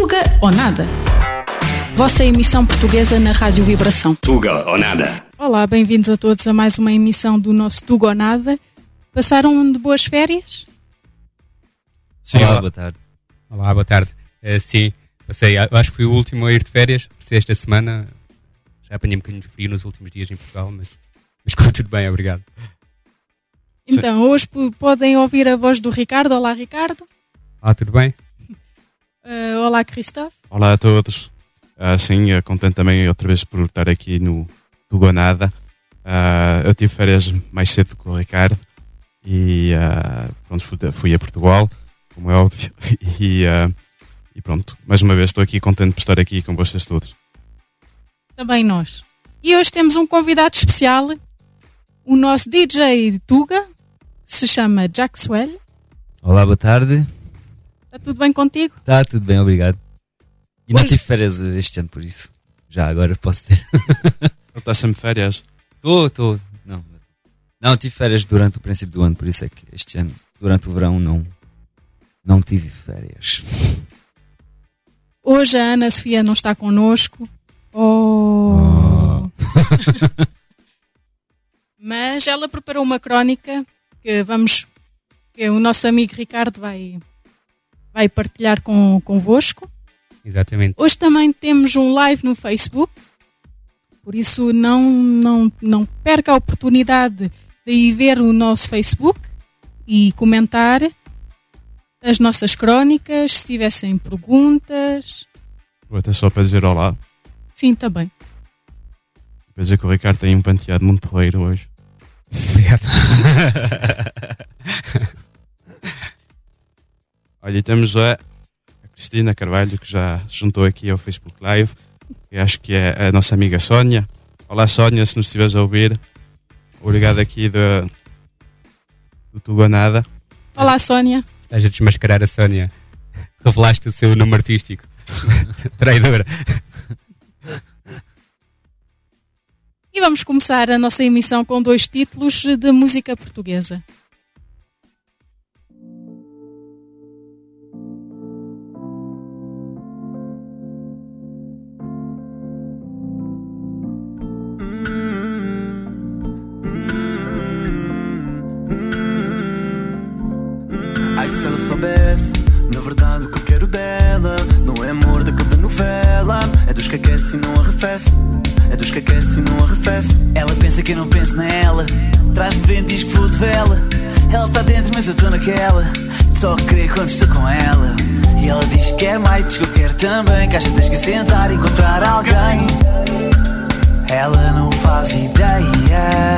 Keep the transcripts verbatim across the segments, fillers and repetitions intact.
Tuga ou Nada? Vossa emissão portuguesa na Rádio Vibração. Tuga ou Nada? Olá, bem-vindos a todos a mais uma emissão do nosso Tuga ou Nada. Passaram de boas férias? Sim, olá, olá, boa tarde. Olá, boa tarde. Uh, sim, passei, acho que fui o último a ir de férias, passei esta semana. Já apanhei um bocadinho de frio nos últimos dias em Portugal, mas, mas ficou tudo bem, obrigado. Então, hoje p- podem ouvir a voz do Ricardo. Olá, Ricardo. Ah, tudo bem? Uh, olá, Christophe. Olá a todos. Uh, sim, uh, contente também outra vez por estar aqui no Tuga ou Nada. Uh, eu tive férias mais cedo que o Ricardo e uh, pronto, fui, fui a Portugal, como é óbvio, e, uh, e pronto, mais uma vez estou aqui contente por estar aqui com vocês todos. Também nós. E hoje temos um convidado especial, o nosso D J de Tuga, que se chama Jaxwell. Olá, boa tarde. Está tudo bem contigo? Está tudo bem, obrigado. E não Hoje- tive férias este ano, por isso. Já agora posso ter. Ele está sempre de férias. Estou, estou. Não, não, tive férias durante o princípio do ano, por isso é que este ano, durante o verão, não, não tive férias. Hoje a Ana Sofia não está connosco. Oh. Mas ela preparou uma crónica que vamos, que o nosso amigo Ricardo vai, vai partilhar com, convosco. Exatamente. Hoje também temos um live no Facebook, por isso não, não, não perca a oportunidade de ir ver o nosso Facebook e comentar as nossas crónicas, se tivessem perguntas. Vou até só para dizer olá. Sim, também. Para dizer que o Ricardo tem um penteado muito porreiro hoje. Obrigado. Olha, e temos a, a Cristina Carvalho, que já se juntou aqui ao Facebook Live. Eu acho que é a nossa amiga Sónia. Olá, Sónia, se nos estiveres a ouvir. Obrigado aqui do, do Tuga ou Nada. Olá, Sónia. Estás a desmascarar a Sónia. Revelaste o seu nome artístico. Traidora. E vamos começar a nossa emissão com dois títulos de música portuguesa. Ai, se ela soubesse, na verdade o que eu quero dela não é amor daquela novela. É dos que aquece e não arrefece. É dos que aquece e não arrefece. Ela pensa que eu não penso nela. Traz-me vento, diz que vou de vela. Ela está dentro, mas eu estou naquela. Só querer quando estou com ela. E ela diz que quer mais, diz que eu quero também. Que acha que tens que sentar e encontrar alguém. Ela não faz ideia.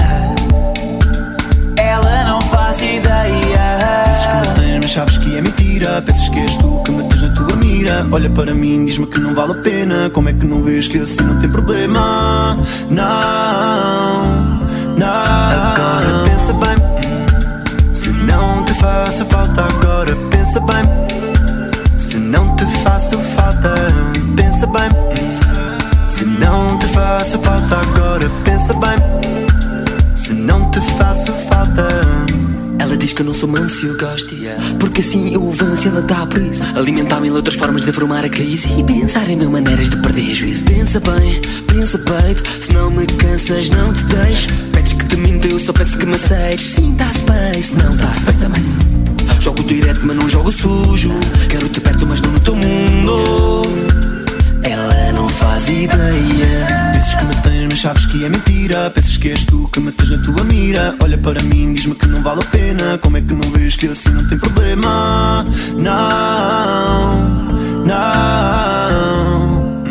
Ela não faz ideia. Dizes que me tens, mas sabes que é mentira. Pensas que és tu que me tens na tua mira. Olha para mim, diz-me que não vale a pena. Como é que não vês que assim não tem problema? Não, não. Agora pensa bem. Se não te faço falta, agora pensa bem. Se não te faço falta, pensa bem. Se não te faço falta, agora pensa bem. Se não te faço falta. Ela diz que eu não sou manso e eu gosto, yeah. Porque assim eu avanço e ela dá por isso. Alimentar-me em outras formas de formar a crise e pensar em mil maneiras de perder juízo. Pensa bem, pensa babe, se não me cansas não te deixo. Pedes que te minta, eu só peço que me aceites. Sim, está-se bem, se não está-se bem também. Jogo direto mas não jogo sujo. Quero-te perto mas não no teu mundo. Ela não faz ideia. Dizes que me tens, mas sabes que é mentira. Pensas que és tu que me tens na tua mira. Olha para mim, diz-me que não vale a pena. Como é que não vês que assim não tem problema? Não, não.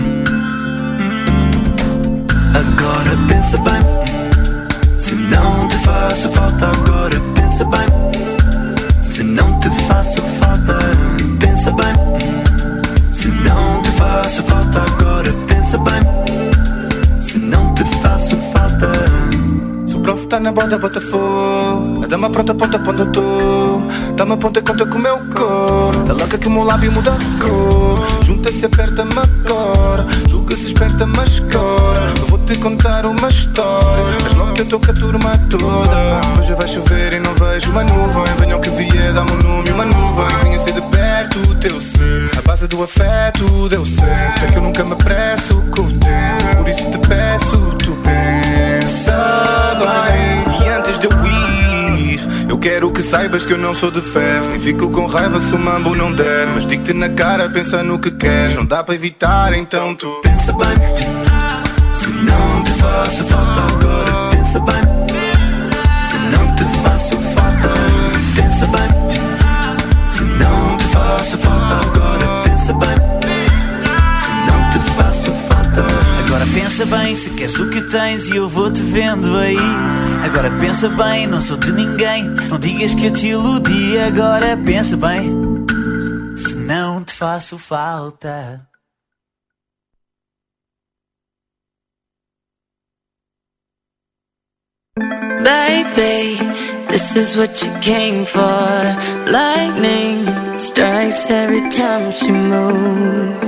Agora pensa bem. Se não te faço falta, agora pensa bem. Se não te faço falta, pensa bem. Se não te faço falta, agora pensa bem. Se não te faço falta. Se o prof tá na borda, bota fogo. A dama pronta, ponta, ponta, tô. Dama ponta, conta com o meu cor. Ela quer que o meu lábio muda de cor. Junta-se, aperta-me agora. Julga-se, esperta-me agora. Eu vou-te contar uma história. Mas logo que eu tô com a turma toda. Hoje vai chover e não vejo uma nuvem. Venha o que vier, dá-me um nome e uma nuvem. Conheci de perto o teu ser. A base base do afeto deu sempre. É que eu nunca me apresso com o tempo. Por isso te peço, tu pensa bem. E antes de eu ir, eu quero que saibas que eu não sou de ferro. Nem fico com raiva se o mambo não der. Mas digo-te na cara, pensa no que queres. Não dá para evitar, então tu pensa bem. Se não te faço falta agora, pensa bem. Se não te faço falta, pensa bem. Se não te faço falta agora, pensa bem. Se não te faço falta. Agora pensa bem, se queres o que tens e eu vou-te vendo aí. Agora pensa bem, não sou de ninguém. Não digas que eu te iludi. Agora pensa bem, se não te faço falta. Baby, this is what you came for. Lightning strikes every time she moves,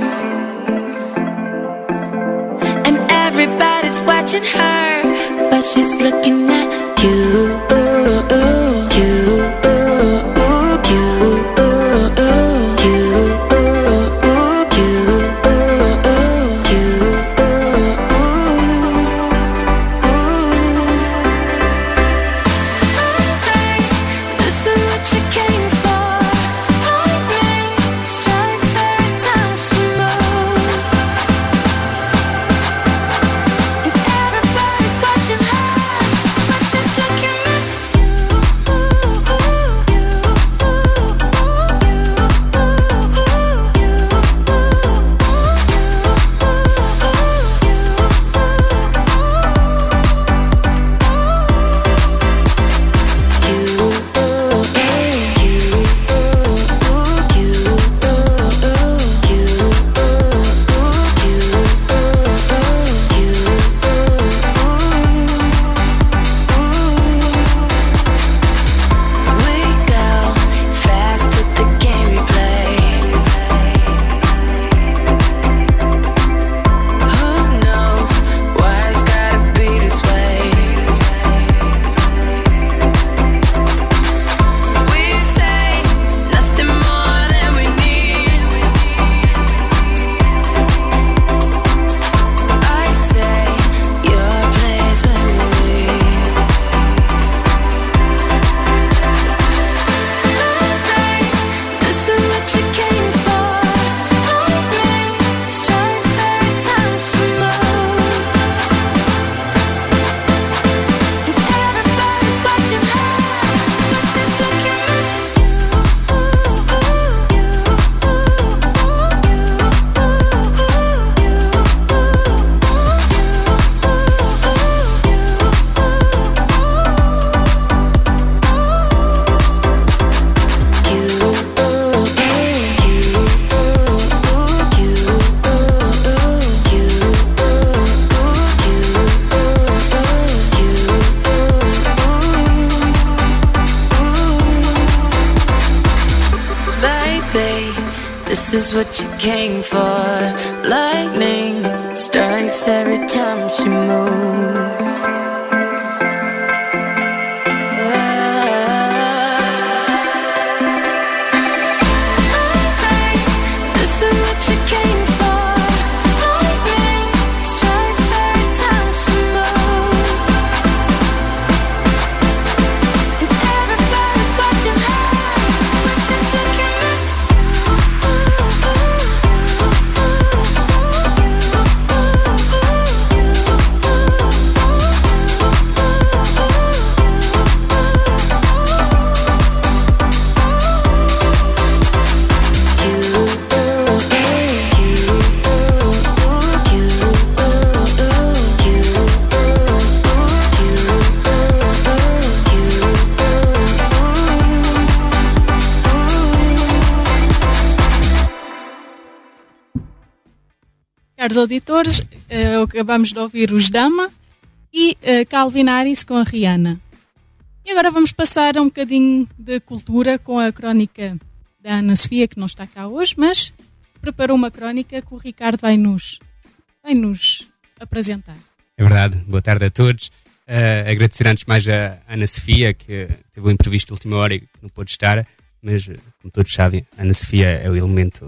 and everybody's watching her, but she's looking at you. This is what you came for. Lightning strikes every time she moves. Caros auditores, uh, acabamos de ouvir os Dama e uh, Calvin Harris com a Rihanna. E agora vamos passar a um bocadinho de cultura com a crónica da Ana Sofia, que não está cá hoje, mas preparou uma crónica que o Ricardo vai nos, vai nos apresentar. É verdade, boa tarde a todos. Uh, agradecer antes mais a Ana Sofia, que teve um imprevisto de última hora e que não pôde estar, mas como todos sabem, a Ana Sofia é o elemento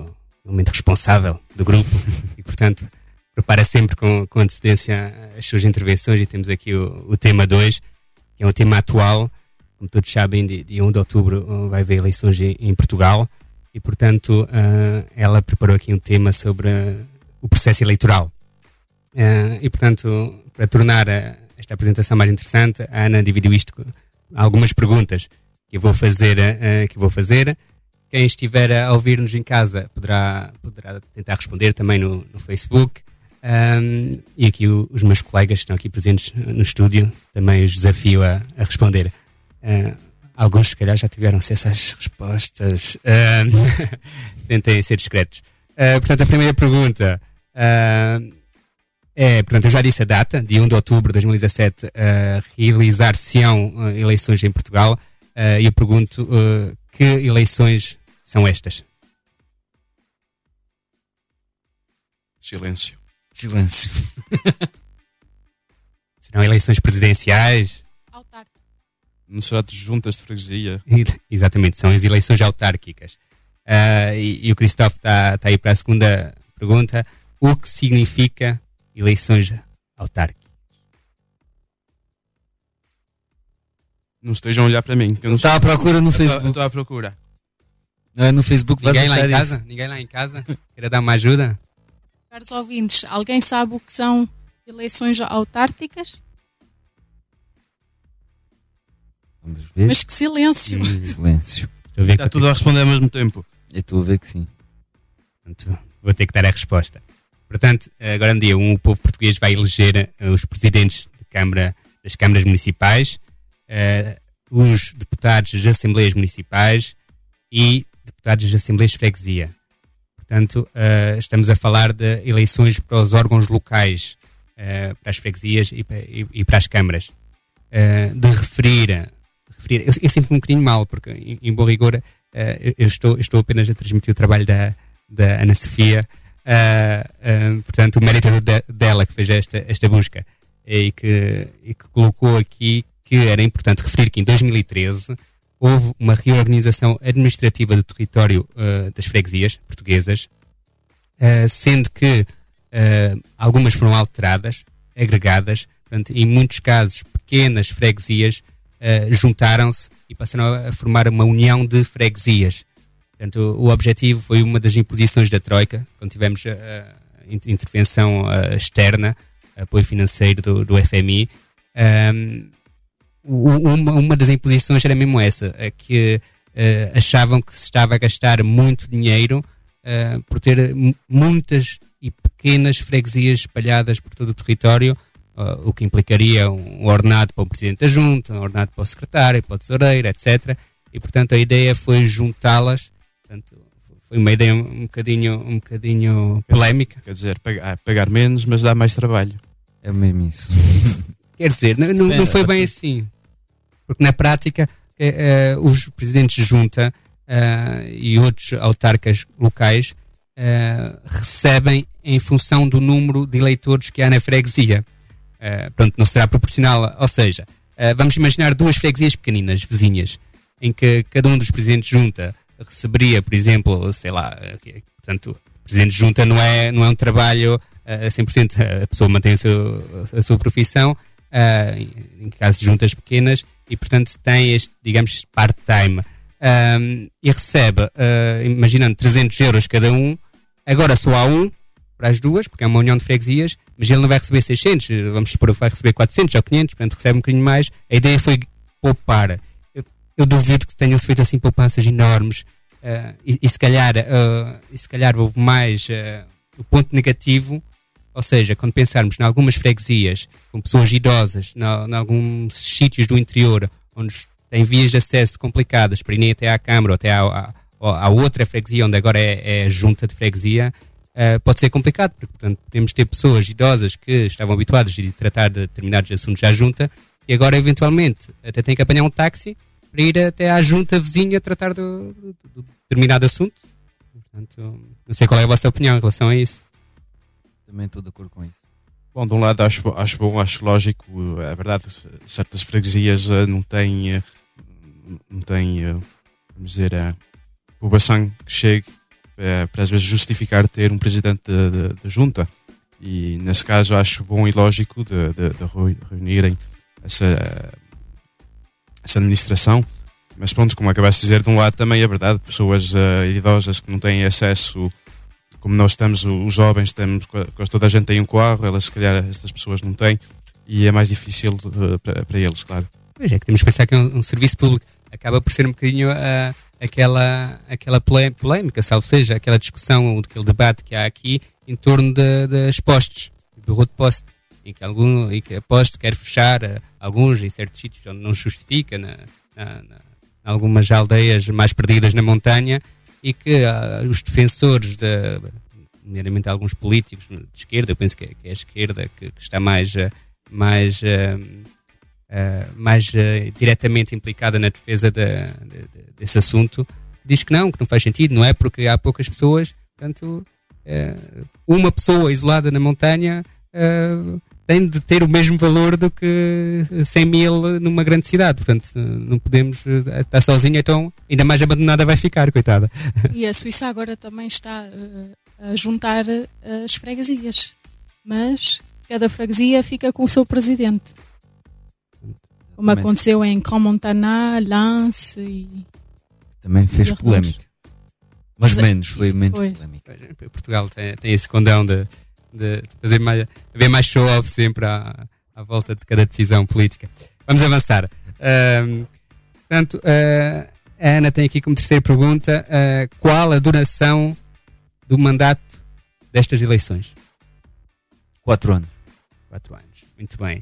elemento responsável do grupo e, portanto, prepara sempre com, com antecedência as suas intervenções e temos aqui o, o tema dois, que é um tema atual. Como todos sabem, de, de primeiro de outubro vai haver eleições em, em Portugal e, portanto, uh, ela preparou aqui um tema sobre uh, o processo eleitoral. Uh, e, portanto, para tornar uh, esta apresentação mais interessante, a Ana dividiu isto com algumas perguntas que eu vou fazer. Uh, que eu vou fazer. Quem estiver a ouvir-nos em casa poderá, poderá tentar responder também no, no Facebook. Um, e aqui o, os meus colegas que estão aqui presentes no estúdio também os desafio a, a responder. Uh, alguns, se calhar, já tiveram acesso às respostas. Uh, tentem ser discretos. Uh, portanto, a primeira pergunta uh, é, portanto, eu já disse a data, de primeiro de outubro de dois mil e dezassete, uh, realizar-se-ão uh, eleições em Portugal. Uh, e eu pergunto, uh, que eleições são estas? Silêncio. Silêncio. Serão eleições presidenciais? Autárquico. Não será de juntas de freguesia? Exatamente, são as eleições autárquicas. Uh, e, e o Cristóvão está tá aí para a segunda pergunta. O que significa eleições autárquicas? Não estejam a olhar para mim. Que eu não Está à procura no Facebook. Estou à procura. Não é no Facebook. Ninguém lá em isso. casa? Ninguém lá em casa? Quer dar uma ajuda? Caros ouvintes, alguém sabe o que são eleições autárquicas? Vamos ver. Mas que silêncio! Hum, Silêncio. estou a ver Está que tudo a responder ao mesmo tempo. Eu estou a ver que sim. Portanto, vou ter que dar a resposta. Portanto, agora no dia um, o povo português vai eleger uh, os presidentes de Câmara, das câmaras municipais, uh, os deputados das assembleias municipais e deputados das assembleias de freguesia. Portanto, uh, estamos a falar de eleições para os órgãos locais, uh, para as freguesias e para, e, e para as câmaras. Uh, de referir, de referir eu, eu sinto-me um bocadinho mal, porque em, em bom rigor uh, eu, eu, estou, eu estou apenas a transmitir o trabalho da, da Ana Sofia, uh, uh, portanto o mérito de, dela que fez esta, esta busca e que, e que colocou aqui que era importante referir que em dois mil e treze houve uma reorganização administrativa do território uh, das freguesias portuguesas, uh, sendo que uh, algumas foram alteradas, agregadas, portanto, em muitos casos pequenas freguesias uh, juntaram-se e passaram a formar uma união de freguesias. Portanto, o, o objetivo foi uma das imposições da Troika, quando tivemos a, a intervenção uh, externa, apoio financeiro do, do F M I. Um, Uma, uma das imposições era mesmo essa, é que uh, achavam que se estava a gastar muito dinheiro uh, por ter m- muitas e pequenas freguesias espalhadas por todo o território, uh, o que implicaria um ordenado para o Presidente da Junta, um ordenado para o Secretário, para o Tesoureiro, etcétera. E, portanto, a ideia foi juntá-las. Portanto, foi uma ideia um bocadinho, um bocadinho polémica. Quer dizer, pagar, pagar menos, mas dá mais trabalho. É mesmo isso. Quer dizer, não, não, não foi bem assim. Porque na prática eh, os presidentes de junta eh, e outros autarcas locais eh, recebem em função do número de eleitores que há na freguesia. Eh, pronto, não será proporcional. Ou seja, eh, vamos imaginar duas freguesias pequeninas, vizinhas, em que cada um dos presidentes de junta receberia, por exemplo, sei lá, eh, portanto, o presidente de junta não é, não é um trabalho a cem por cento, a pessoa mantém a sua, a sua profissão, uh, em caso de juntas pequenas, e portanto tem este, digamos, part-time. Um, e recebe, uh, imaginando trezentos euros cada um, agora só há um para as duas, porque é uma união de freguesias, mas ele não vai receber seiscentos, vamos supor que vai receber quatrocentos ou quinhentos, portanto recebe um bocadinho mais. A ideia foi poupar. Eu, eu duvido que tenham-se feito assim poupanças enormes, uh, e, e, se calhar, uh, e se calhar houve mais uh, o ponto negativo. Ou seja, quando pensarmos em algumas freguesias com pessoas idosas, em alguns sítios do interior onde têm vias de acesso complicadas para irem até à Câmara ou até à, à, à outra freguesia, onde agora é, é a junta de freguesia, uh, pode ser complicado, porque portanto, podemos ter pessoas idosas que estavam habituadas a tratar de determinados assuntos à junta e agora eventualmente até têm que apanhar um táxi para ir até à junta vizinha tratar de, de, de determinado assunto. Portanto, não sei qual é a vossa opinião em relação a isso. Também estou de acordo com isso. Bom, de um lado acho, acho bom, acho lógico. É verdade, certas freguesias uh, não têm, uh, não têm uh, vamos dizer, a uh, população que chegue para, para às vezes justificar ter um presidente da junta. E nesse caso acho bom e lógico de, de, de reunirem essa, essa administração. Mas pronto, como acabaste de dizer, de um lado também é verdade, pessoas uh, idosas que não têm acesso, como nós estamos, os jovens, temos, quase toda a gente tem um carro, elas se calhar estas pessoas não têm, e é mais difícil uh, para, para eles, claro. Pois é, que temos que pensar que é um, um serviço público, acaba por ser um bocadinho uh, aquela, aquela polémica, salvo seja, aquela discussão, aquele debate que há aqui em torno de, das postes, do road post, em que, algum, em que a poste quer fechar uh, alguns em certos sítios onde não justifica, na, na, na algumas aldeias mais perdidas na montanha, e que uh, os defensores, de, nomeadamente alguns políticos de esquerda, eu penso que é, que é a esquerda que, que está mais, uh, mais, uh, uh, mais uh, diretamente implicada na defesa de, de, de, desse assunto, diz que não, que não faz sentido, não é? Porque há poucas pessoas, portanto, uh, uma pessoa isolada na montanha uh, tem de ter o mesmo valor do que cem mil numa grande cidade. Portanto, não podemos estar sozinha, então ainda mais abandonada vai ficar, coitada. E a Suíça agora também está uh, a juntar uh, as freguesias, mas cada freguesia fica com o seu presidente. Como Também. aconteceu em Crans-Montana, Lens e... Também fez e polémica. Mas Mas, menos, foi menos pois. polémica. Portugal tem, tem esse condão de, de fazer mais, haver mais show-off sempre à, à volta de cada decisão política. Vamos avançar. Um, portanto, uh, a Ana tem aqui como terceira pergunta, uh, qual a duração do mandato destas eleições? Quatro anos. Quatro anos, muito bem.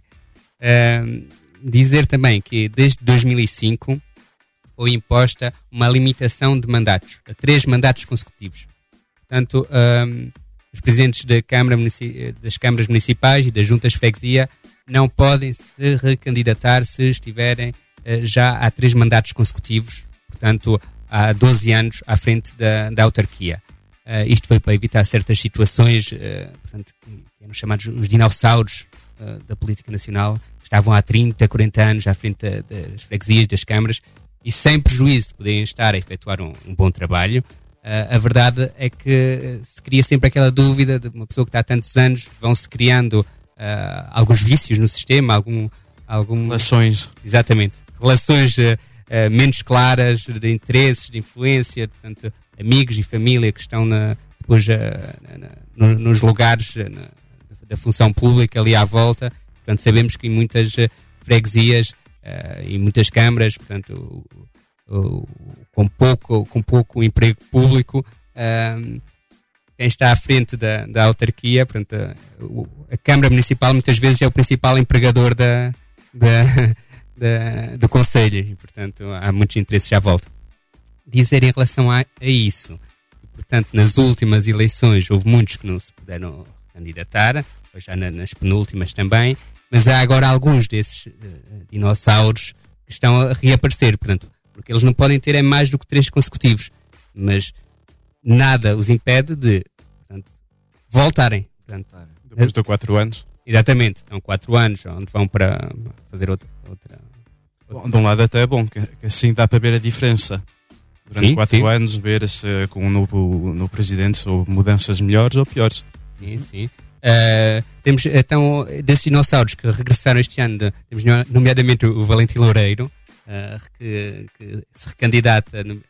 Um, dizer também que desde dois mil e cinco foi imposta uma limitação de mandatos, a três mandatos consecutivos. Portanto, um, os presidentes da Câmara, das câmaras municipais e das juntas de freguesia não podem se recandidatar se estiverem uh, já há três mandatos consecutivos, portanto, há doze anos à frente da, da autarquia. Uh, isto foi para evitar certas situações, uh, portanto, que eram chamados os dinossauros uh, da política nacional, que estavam há trinta, quarenta anos à frente da, das freguesias, das câmaras, e sem prejuízo de poderem estar a efetuar um, um bom trabalho. Uh, a verdade é que se cria sempre aquela dúvida de uma pessoa que está há tantos anos, vão-se criando uh, alguns vícios no sistema, algum, algum... Relações. Exatamente. Relações uh, uh, menos claras, de interesses, de influência, portanto, amigos e família que estão na, depois uh, na, na, nos lugares uh, na, da função pública ali à volta. Portanto, sabemos que em muitas uh, freguesias uh, e muitas câmaras, portanto, o, o, com, pouco, com pouco emprego público, uh, quem está à frente da, da autarquia, portanto, a, a Câmara Municipal muitas vezes é o principal empregador da, da, da, do Conselho e, portanto, há muitos interesses à volta. Dizer em relação a, a isso, portanto, nas últimas eleições houve muitos que não se puderam candidatar, já na, nas penúltimas também, mas há agora alguns desses uh, dinossauros que estão a reaparecer, portanto, porque eles não podem ter mais do que três consecutivos, mas nada os impede de, portanto, voltarem. Portanto, depois de quatro anos. Exatamente, estão quatro anos, onde vão para fazer outra... outra, outra. Bom, de um lado até é bom, que, que assim dá para ver a diferença. Durante Sim, quatro sim. anos, ver se com o novo, novo presidente se houve mudanças melhores ou piores. Sim, sim. Uh, temos, então, desses dinossauros que regressaram este ano, de, temos nomeadamente o Valentim Loureiro, uh, que, que se recandidata uh,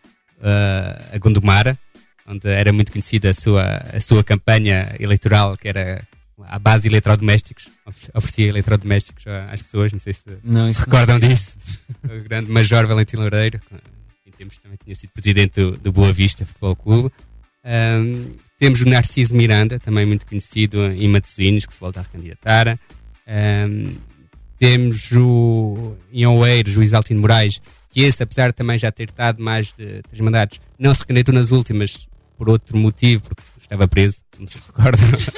a Gondomar, onde era muito conhecida a sua, a sua campanha eleitoral, que era à base de eletrodomésticos, oferecia eletrodomésticos às pessoas, não sei se Não, se isso recordam disso. O grande Major Valentim Loureiro, em tempos também tinha sido presidente do, do Boa Vista Futebol Clube. Um, temos o Narciso Miranda, também muito conhecido em Matosinhos, que se volta a recandidatar. Um, temos o, em Oeiros, o Isaltino Moraes, que esse, apesar de também já ter estado mais de três mandatos, não se recandidatou nas últimas por outro motivo, porque estava preso, como se recorda,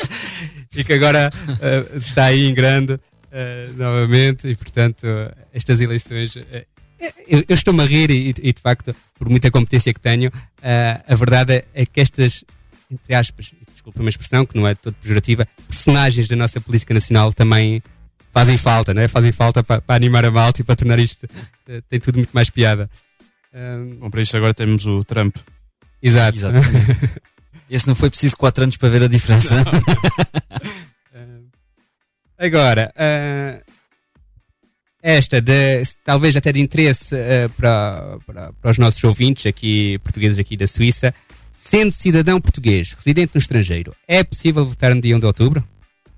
e que agora uh, está aí em grande uh, novamente, e portanto uh, estas eleições... Uh, eu, eu estou-me a rir e, e de facto, por muita competência que tenho, uh, a verdade é que estas, entre aspas, desculpa uma expressão que não é todo pejorativa, personagens da nossa política nacional também fazem falta, não é? Fazem falta para, para animar a malta e para tornar isto, uh, tem tudo muito mais piada. Um, Bom, para isto agora temos o Trump. Exato. Esse não foi preciso quatro anos para ver a diferença. uh, agora, uh, esta, de, talvez até de interesse uh, para, para, para os nossos ouvintes aqui, portugueses aqui da Suíça, sendo cidadão português, residente no estrangeiro, é possível votar no dia um de outubro?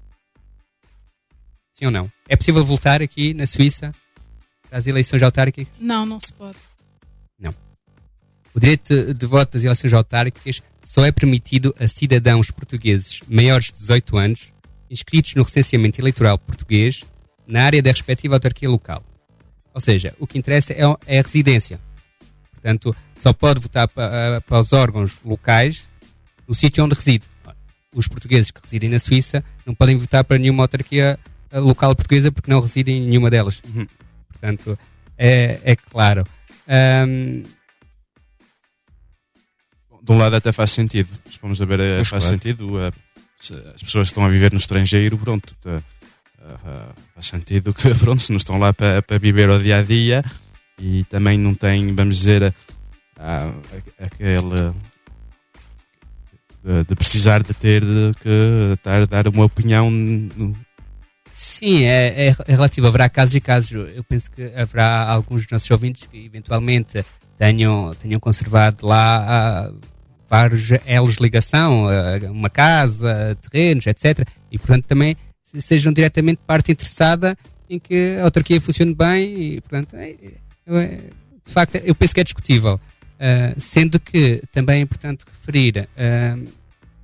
Sim ou não? É possível votar aqui na Suíça para as eleições autárquicas? Não, não se pode. Não. O direito de voto das eleições autárquicas só é permitido a cidadãos portugueses maiores de dezoito anos, inscritos no recenseamento eleitoral português, na área da respectiva autarquia local. Ou seja, o que interessa é, é a residência. Portanto, só pode votar para, para os órgãos locais no sítio onde reside. Os portugueses que residem na Suíça não podem votar para nenhuma autarquia local portuguesa porque não residem em nenhuma delas. Uhum. Portanto, é, é claro. Um... De um lado até faz sentido. Se formos a ver, é, faz claro. sentido. É, as pessoas que estão a viver no estrangeiro, pronto, tá, uh, faz sentido que, pronto, se não estão lá para, para viver o dia a dia e também não têm, vamos dizer, uh, aquele de, de precisar de ter de, que estar, dar uma opinião no... Sim, é, é relativo. Haverá casos e casos. Eu penso que haverá alguns dos nossos ouvintes que eventualmente tenham, tenham conservado lá uh, vários elos de ligação, uh, uma casa, terrenos, etcétera. E, portanto, também sejam diretamente parte interessada em que a autarquia funcione bem e, portanto, é, é, de facto, eu penso que é discutível. Uh, sendo que também é importante referir... Uh,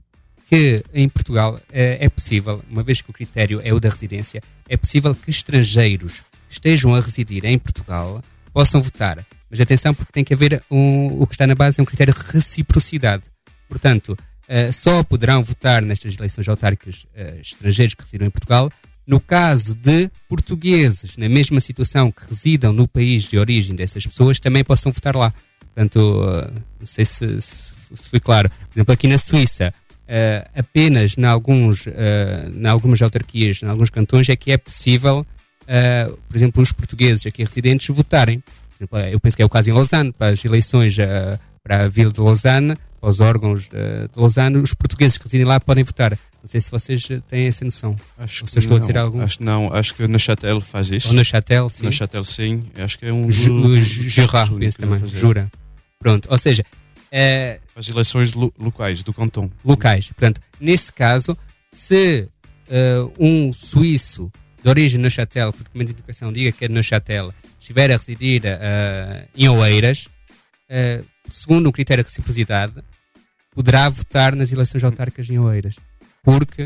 que em Portugal é, é possível, uma vez que o critério é o da residência, é possível que estrangeiros que estejam a residir em Portugal possam votar. Mas atenção, porque tem que haver um, o que está na base é um critério de reciprocidade. Portanto, uh, só poderão votar nestas eleições autárquicas uh, estrangeiros que residam em Portugal no caso de portugueses na mesma situação que residam no país de origem dessas pessoas também possam votar lá. Portanto, uh, não sei se, se, se foi claro. Por exemplo, aqui na Suíça, Uh, apenas em alguns, uh, em algumas autarquias, em alguns cantões, é que é possível, uh, por exemplo, os portugueses aqui residentes votarem. Por exemplo, eu penso que é o caso em Lausanne, para as eleições uh, para a Vila de Lausanne, para os órgãos uh, de Lausanne, os portugueses que residem lá podem votar. Não sei se vocês têm essa noção. Acho se eu estou não, a dizer algum. Acho que não, acho que Neuchâtel faz isso. Ou Neuchâtel, sim. Neuchâtel, sim. Acho que é um... Ju, Jura, penso também. Jura. Pronto, ou seja... Uh, as eleições lo- locais do cantão. Locais. Portanto, nesse caso, se uh, um suíço de origem Neuchâtel, que o documento de identificação diga que é de Neuchâtel, estiver a residir uh, em Oeiras, uh, segundo um critério de reciprocidade, poderá votar nas eleições autárquicas em Oeiras. Porque,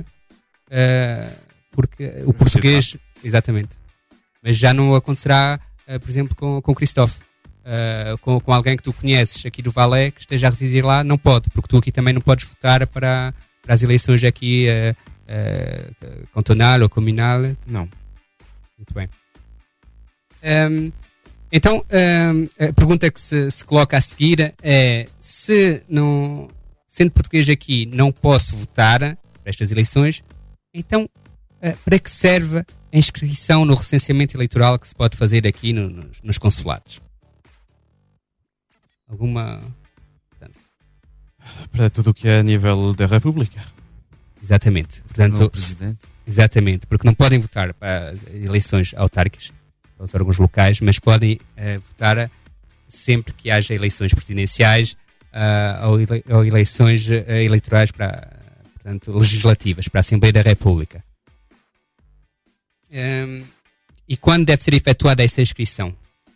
uh, porque o português... Exatamente. Mas já não acontecerá, uh, por exemplo, com, com Christophe. Uh, com, com alguém que tu conheces aqui do Valais que esteja a residir lá, não pode, porque tu aqui também não podes votar para, para as eleições aqui uh, uh, cantonal ou comunal. Não. Muito bem. Um, então, um, a pergunta que se, se coloca a seguir é: se não, sendo português aqui, não posso votar para estas eleições, então uh, para que serve a inscrição no recenseamento eleitoral que se pode fazer aqui no, nos, nos consulados? Alguma... Portanto, para tudo o que é a nível da República. Exatamente. Portanto, o Presidente. Exatamente, porque não podem votar para eleições autárquicas, para os órgãos locais, mas podem uh, votar sempre que haja eleições presidenciais uh, ou, ele- ou eleições uh, eleitorais para, portanto, legislativas, para a Assembleia da República. Um, e quando deve ser efetuada essa inscrição?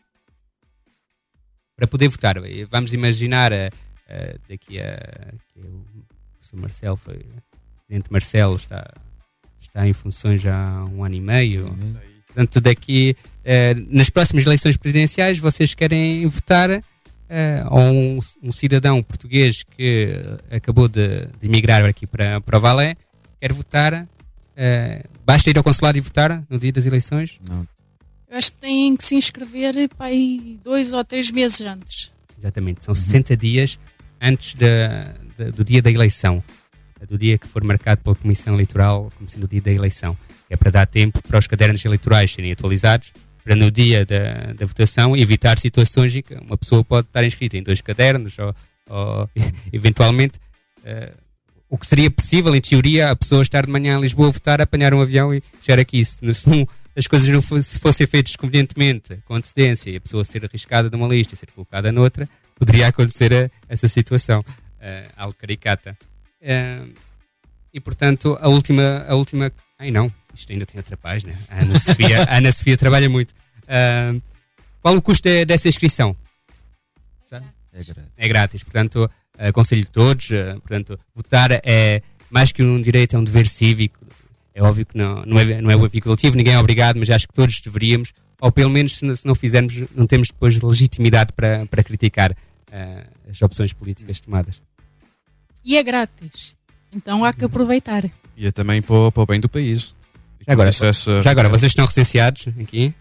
Para poder votar, vamos imaginar uh, uh, daqui a que o professor Marcelo foi, o presidente Marcelo está, está em funções já há um ano e meio. Uhum. Portanto, daqui uh, nas próximas eleições presidenciais, vocês querem votar uh, ou um, um cidadão português que acabou de, de emigrar aqui para, para o Valais, quer votar, uh, basta ir ao consulado e votar no dia das eleições? Não. Eu acho que têm que se inscrever para aí dois ou três meses antes. Exatamente, são sessenta dias antes da, da, do dia da eleição, do dia que for marcado pela Comissão Eleitoral como sendo o dia da eleição, que é para dar tempo para os cadernos eleitorais serem atualizados, para no dia da, da votação evitar situações em que uma pessoa pode estar inscrita em dois cadernos ou, ou eventualmente uh, o que seria possível, em teoria, a pessoa estar de manhã em Lisboa a votar, apanhar um avião e chegar aqui. Se, se não, as coisas não fosse, fossem feitas convenientemente, com antecedência, e a pessoa ser arriscada de uma lista e ser colocada noutra, poderia acontecer a, essa situação. Uh, algo caricata. Uh, e, portanto, a última, a última... Ai, não. Isto ainda tem outra página. A Ana Sofia, a Ana Sofia trabalha muito. Uh, qual o custo de, dessa inscrição? Sabe? É grátis. É grátis. Portanto, aconselho todos. Uh, portanto, votar é mais que um direito, é um dever cívico. É óbvio que não, não é, não é vinculativo, ninguém é obrigado, mas acho que todos deveríamos, ou pelo menos se não, se não fizermos, não temos depois legitimidade para, para criticar uh, as opções políticas tomadas. E é grátis. Então há que aproveitar. E é também para, o- para o bem do país. Já agora, Processo- já agora vocês estão recenseados aqui?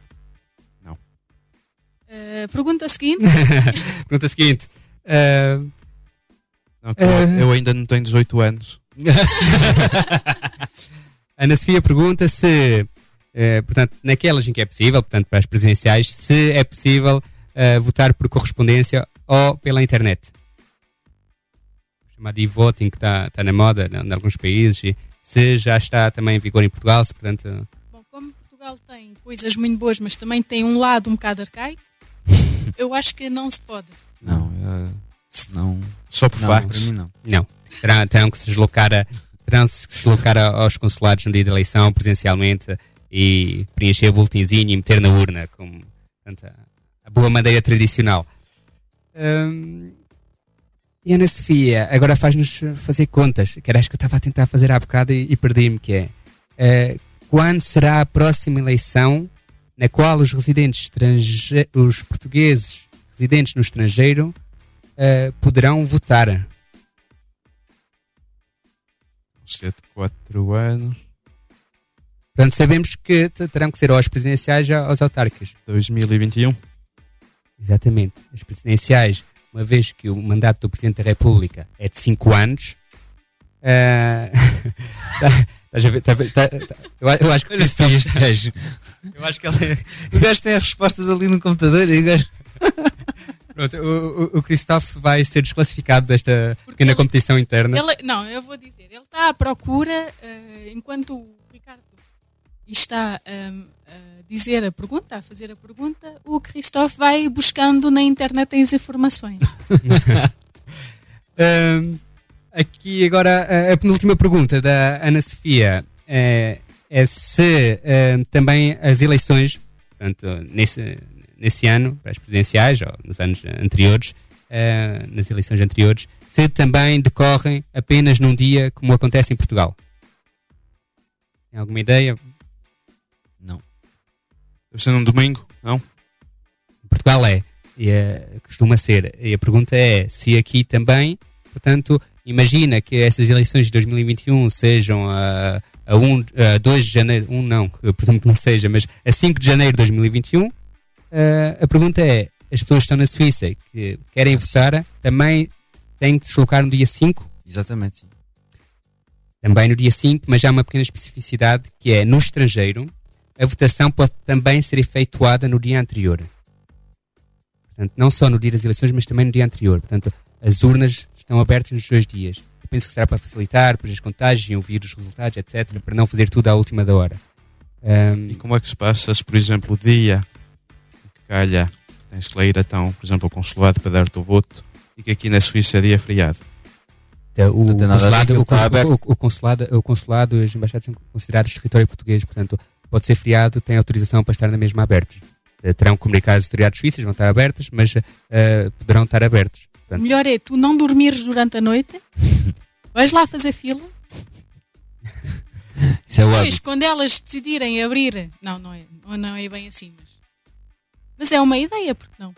Uh, pergunta seguinte. Pergunta seguinte. Uh, Não, que eu- eu ainda não tenho dezoito anos. Ana Sofia pergunta se, uh, portanto, naquelas em que é possível, portanto, para as presidenciais, se é possível uh, votar por correspondência ou pela internet. O chamado e-voting que está está na moda em, em alguns países, e se já está também em vigor em Portugal, se, portanto... Bom, como Portugal tem coisas muito boas, mas também tem um lado um bocado arcaico, eu acho que não se pode. Não, é, se não. Só por não, fax. para mim não. Não. Terão, terão que se deslocar, a, terão -se que se deslocar a, aos consulados no dia da eleição, presencialmente, e preencher o boletinzinho e meter na urna, como portanto, a, a boa maneira tradicional. Hum, e Ana Sofia, agora faz-nos fazer contas, que era acho que eu estava a tentar fazer há bocado e, e perdi-me, que é uh, quando será a próxima eleição na qual os residentes estrangeiros, os portugueses residentes no estrangeiro uh, poderão votar? sete, quatro anos. Portanto, sabemos que t- terão que ser ou as presidenciais ou as autárquicas. dois mil e vinte e um. Exatamente. As presidenciais, uma vez que o mandato do Presidente da República é de cinco anos, uh, estás a ver? Tá, tá, tá, eu, eu acho que Olha se este gajo. eu acho que ele, O gajo tem as respostas ali no computador e o gajo. pronto, o, o, o Christophe vai ser desclassificado desta Porque pequena ele- competição interna. Ele, não, eu vou dizer, ele está à procura, eh, enquanto o Ricardo está ahm, a dizer a pergunta, a fazer a pergunta, o Christophe vai buscando na internet as informações. Ahm, aqui agora a, a penúltima pergunta da Ana Sofia é, é se ahm, também as eleições, portanto, nesse, nesse ano, para as presidenciais, ou nos anos anteriores, ah, nas eleições anteriores, se também decorrem apenas num dia como acontece em Portugal. Tem alguma ideia? Não. Deve ser num domingo, não? Em Portugal é, e, eh, costuma ser. E a pergunta é se aqui também, portanto, imagina que essas eleições de dois mil e vinte e um sejam a, a, um, a dois de janeiro, um não, eu presumo que não seja, mas a cinco de janeiro de dois mil e vinte e um, eh, a pergunta é, as pessoas que estão na Suíça e que querem Ah, votar, também têm que se deslocar no dia cinco? Exatamente, sim. Também no dia cinco, mas há uma pequena especificidade que é, no estrangeiro, a votação pode também ser efetuada no dia anterior. Portanto, não só no dia das eleições, mas também no dia anterior. Portanto, as urnas estão abertas nos dois dias. Eu penso que será para facilitar, depois as contagens e ouvir os resultados, etcétera, para não fazer tudo à última da hora. Ahm, E como é que se passa se, por exemplo, o dia que calha, tens que ir então, por exemplo, ao consulado para dar o teu voto e que aqui na Suíça é dia feriado? o, Não tem nada a ver, consulado, aquilo o, está cons- aberto. o- o consulado, o consulado e as embaixadas são consideradas território português, portanto, pode ser feriado, tem autorização para estar na mesma abertos. Eh, Terão que comunicar as autoridades suíças, vão estar abertas, mas eh, poderão estar abertos. O Portanto, melhor é tu não dormires durante a noite, vais lá fazer fila, Isso é o depois hábito. quando elas decidirem abrir, não, não é, não é bem assim, mas, mas é uma ideia, porque não?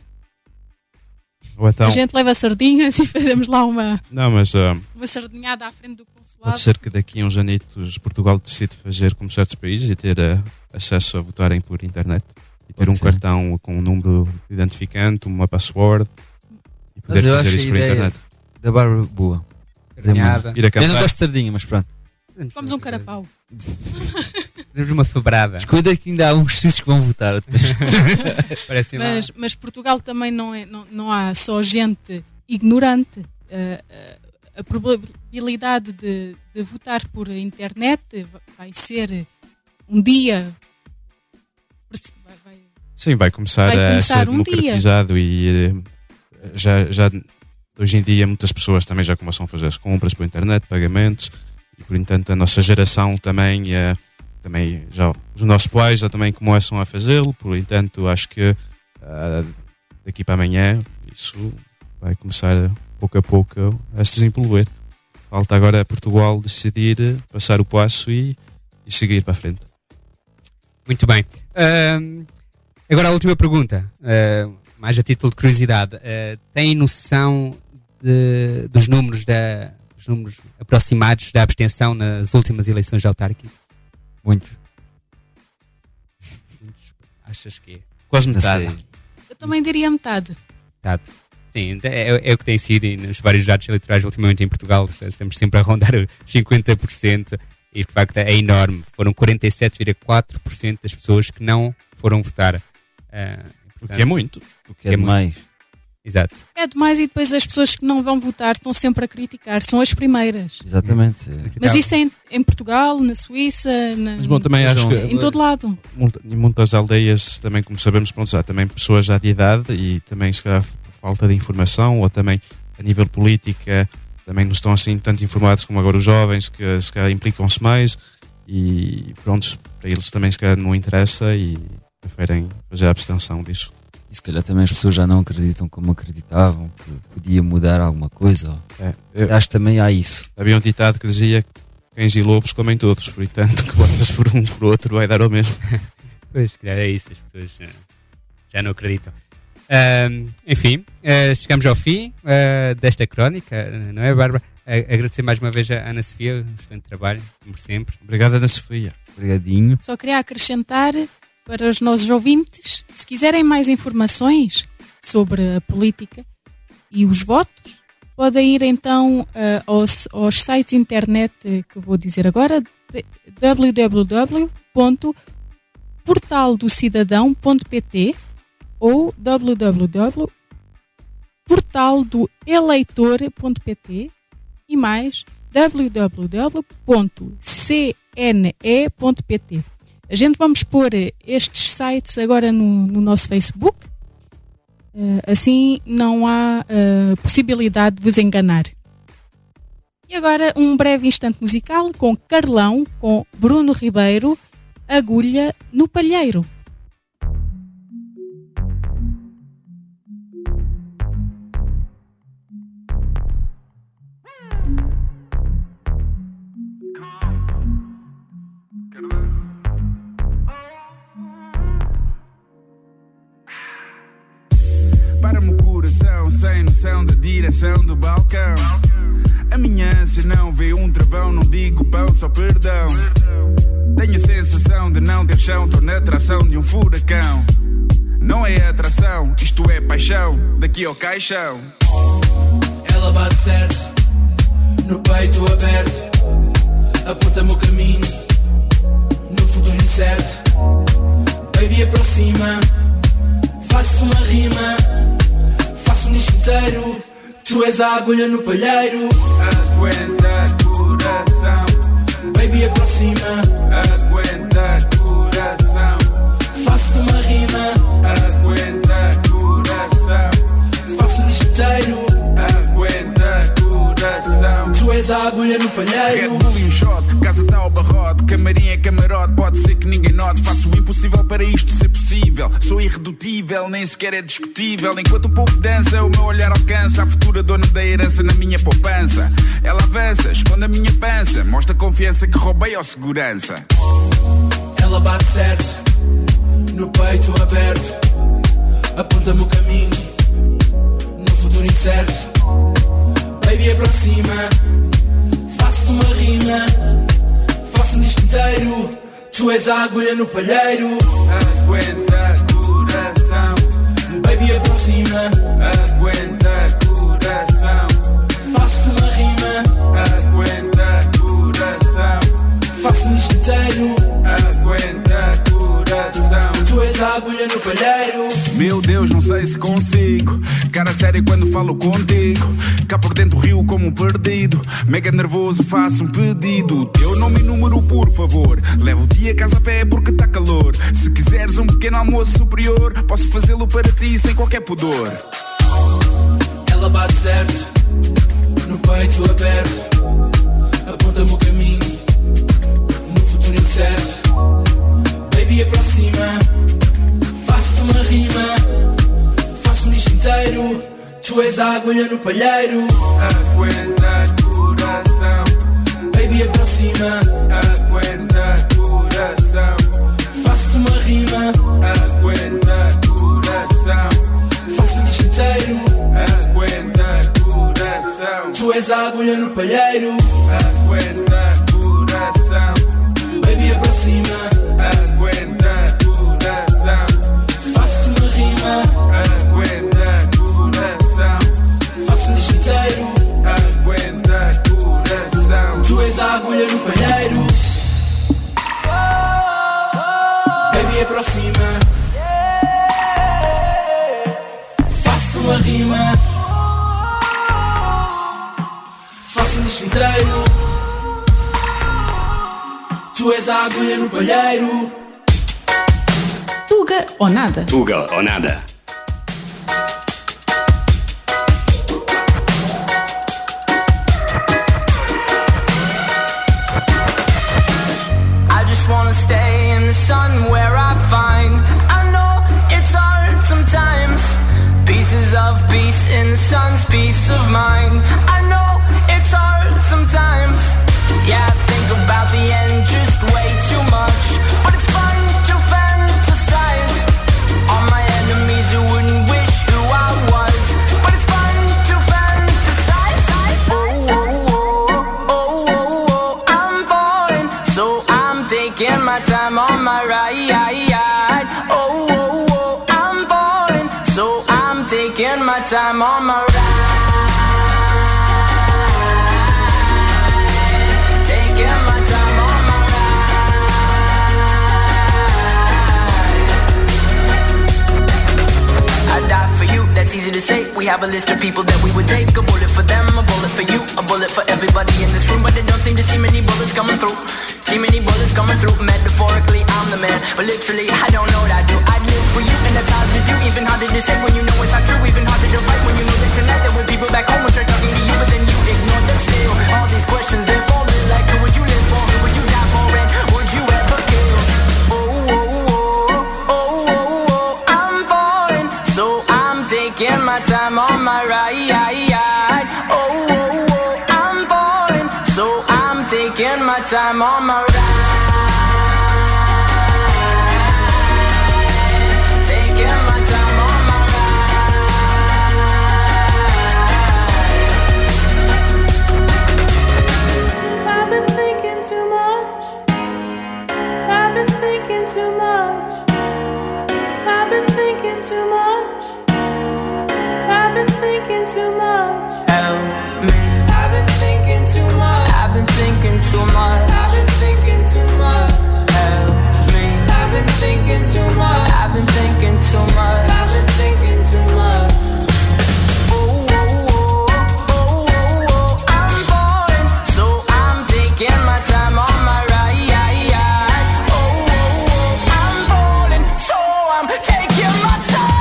Ou então, A gente leva sardinhas e fazemos lá uma, não, mas ah, uma sardinhada à frente do consulado. pode ser que daqui a uns anitos Portugal decide fazer como certos países e ter ah, acesso a votarem por internet e ter Pode um ser. cartão com um número identificante, uma password e poder Mas eu fazer acho isso a por ideia internet. da barba boa. caminhada. Ir a Eu não acampar. gosto de sardinha, mas pronto. Comes um carapau. Fazemos uma febrada. Mas cuida que ainda há uns suíços que vão votar depois. Parece lá. Mas, mas Portugal também não, é, não, não há só gente ignorante. Uh, uh, a proba- possibilidade de, de votar por internet vai ser um dia. Vai, vai, Sim, vai começar, vai começar a ser um democratizado dia. e já, já hoje em dia muitas pessoas também já começam a fazer as compras por internet, pagamentos, e por entanto a nossa geração também, é, também já, os nossos pais já também começam a fazê-lo, por entanto acho que uh, daqui para amanhã isso vai começar pouco a pouco a se desenvolver. Falta agora Portugal decidir passar o passo e, e seguir para a frente. Muito bem. Uh, agora a última pergunta, uh, mais a título de curiosidade. Uh, tem noção de, dos, números da, dos números aproximados da abstenção nas últimas eleições autárquicas? Muitos. Achas que é? Quase metade. Eu também diria metade. Metade. Sim, é, é o que tem sido e nos vários dados eleitorais ultimamente em Portugal. Estamos sempre a rondar os cinquenta por cento e de facto é enorme. Foram quarenta e sete vírgula quatro por cento das pessoas que não foram votar. Uh, portanto, o que é muito. O que é, é demais. Muito. Exato. É demais e depois as pessoas que não vão votar estão sempre a criticar. São as primeiras. Exatamente. Hum. Mas isso é em, em Portugal, na Suíça, na, Mas bom, também acho que em todo lado. Em muitas aldeias também, como sabemos, pronto, há também pessoas já de idade e também se calhar falta de informação, ou também a nível política também não estão assim tanto informados como agora os jovens, que se calhar implicam-se mais e pronto, para eles também se calhar não interessa e preferem fazer a abstenção disso. E se calhar também as pessoas já não acreditam como acreditavam, que podia mudar alguma coisa. É, eu, acho que também há isso. Havia um ditado que dizia que cães e lobos comem todos, portanto que botas por um por outro vai dar ao mesmo. Pois, se calhar é isso, as pessoas já, já não acreditam. Uh, enfim, uh, chegamos ao fim uh, desta crónica, não é, Bárbara? Uh, agradecer mais uma vez a Ana Sofia, um excelente trabalho, como sempre. Obrigado, Ana Sofia. Obrigadinho. Só queria acrescentar para os nossos ouvintes, se quiserem mais informações sobre a política e os votos, podem ir então uh, aos, aos sites internet que eu vou dizer agora, w w w ponto portal do cidadão ponto p t ou w w w ponto portal do eleitor ponto p t e mais w w w ponto c n e ponto p t. A gente vamos pôr estes sites agora no, no nosso Facebook, uh, assim não há uh, possibilidade de vos enganar. E agora um breve instante musical com Carlão, com Bruno Ribeiro, Agulha no Palheiro. Para-me o coração, sem noção da direção do balcão. A minha ânsia não vê um travão, não digo pão, só perdão. Tenho a sensação de não ter chão, tô na atração de um furacão. Não é atração, isto é paixão, daqui ao caixão. Ela bate certo, no peito aberto, aponta-me o caminho, no futuro incerto. Baby, aproxima, faço uma rima, faço um disco inteiro. Tu és a agulha no palheiro. Aguenta coração, baby, aproxima, aguenta coração. Faço uma rima, aguenta coração. Faço um disco inteiro, aguenta coração. Tu és a agulha no palheiro. Red Bull e um shot, casa tá ao barrote, camarim é camarote, pode ser que ninguém note. Faço o impossível para isto ser possível. Sou irredutível, nem sequer é discutível. Enquanto o povo dança, o meu olhar alcança a futura dona da herança na minha poupança. Ela avança, esconde a minha pança, mostra a confiança que roubei ao segurança. Ela bate certo, no peito aberto, aponta-me o caminho, no futuro incerto. Baby, aproxima, faço uma rima, faço um disco inteiro. Tu és a agulha no palheiro. Aguenta coração, baby, aproxima, aguenta coração. Faço uma rima, aguenta coração. Faço um disco inteiro, aguenta coração. Tu és a agulha no palheiro. Meu Deus, não sei se consigo. Cara séria quando falo contigo. Cá por dentro rio como um perdido. Mega nervoso, faço um pedido. Teu nome e número, por favor. Levo-te a casa a pé porque tá calor. Se quiseres um pequeno almoço superior, posso fazê-lo para ti sem qualquer pudor. Ela bate certo, no peito aberto. Aponta-me o caminho, no futuro incerto. Baby, aproxima, faço-te uma rima. Faço um disco inteiro, tu és a agulha no palheiro. Aguenta coração, baby, aproxima. Aguenta coração, faço-te uma rima. Aguenta coração, faço um disco inteiro. Aguenta coração, tu és a agulha no palheiro. Aguenta coração, baby, aproxima. Aguenta coração, faço-te uma rima. Aguenta coração, faço um disco inteiro. Aguenta coração, tu és a agulha no palheiro. Baby, aproxima. Faço-te uma rima. Faço um disco inteiro. Tu és a agulha no palheiro. Tuga ou nada? Tuga ou nada? I just wanna stay in the sun where I find. I know it's hard sometimes. Pieces of peace in the sun's peace of mind. I know it's hard sometimes. Yeah, I think about the end just way too much. But it's fun to fantasize on my enemies who wouldn't wish who I was. But it's fun to fantasize. Oh, oh, oh, oh, oh, oh, I'm falling, so I'm taking my time on my ride. Oh, oh, oh, I'm falling, so I'm taking my time on my ride. That's easy to say. We have a list of people that we would take. A bullet for them, a bullet for you, a bullet for everybody in this room. But they don't seem to see many bullets coming through. See many bullets coming through. Metaphorically, I'm the man, but literally, I don't know what I do. I'd live for you, and that's hard to do. Even harder to say when you know it's not true. Even harder to fight when you know that tonight there were people back home who tried talking to you, but then you ignore them still. All these questions, they're falling like, who would you live for? Who would you die for? And would you ever kill? Oh, oh, oh, oh, oh, oh, I'm falling, so I'm taking my time on my ride. Oh, oh, oh, I'm falling, so I'm taking my time on my ride. Taking my time on my ride. I've been thinking too much. I've been thinking too much. I've been thinking too much. I've been thinking too much. Help me. I've been thinking too much. I've been thinking too much. I've been thinking too much. Help me. I've been thinking too much. I've been thinking too much. I've been thinking too much. Oh, oh, oh, oh, oh, oh, I'm falling, so I'm taking my time on my ride. Oh, oh, oh, I'm falling, so I'm taking my time.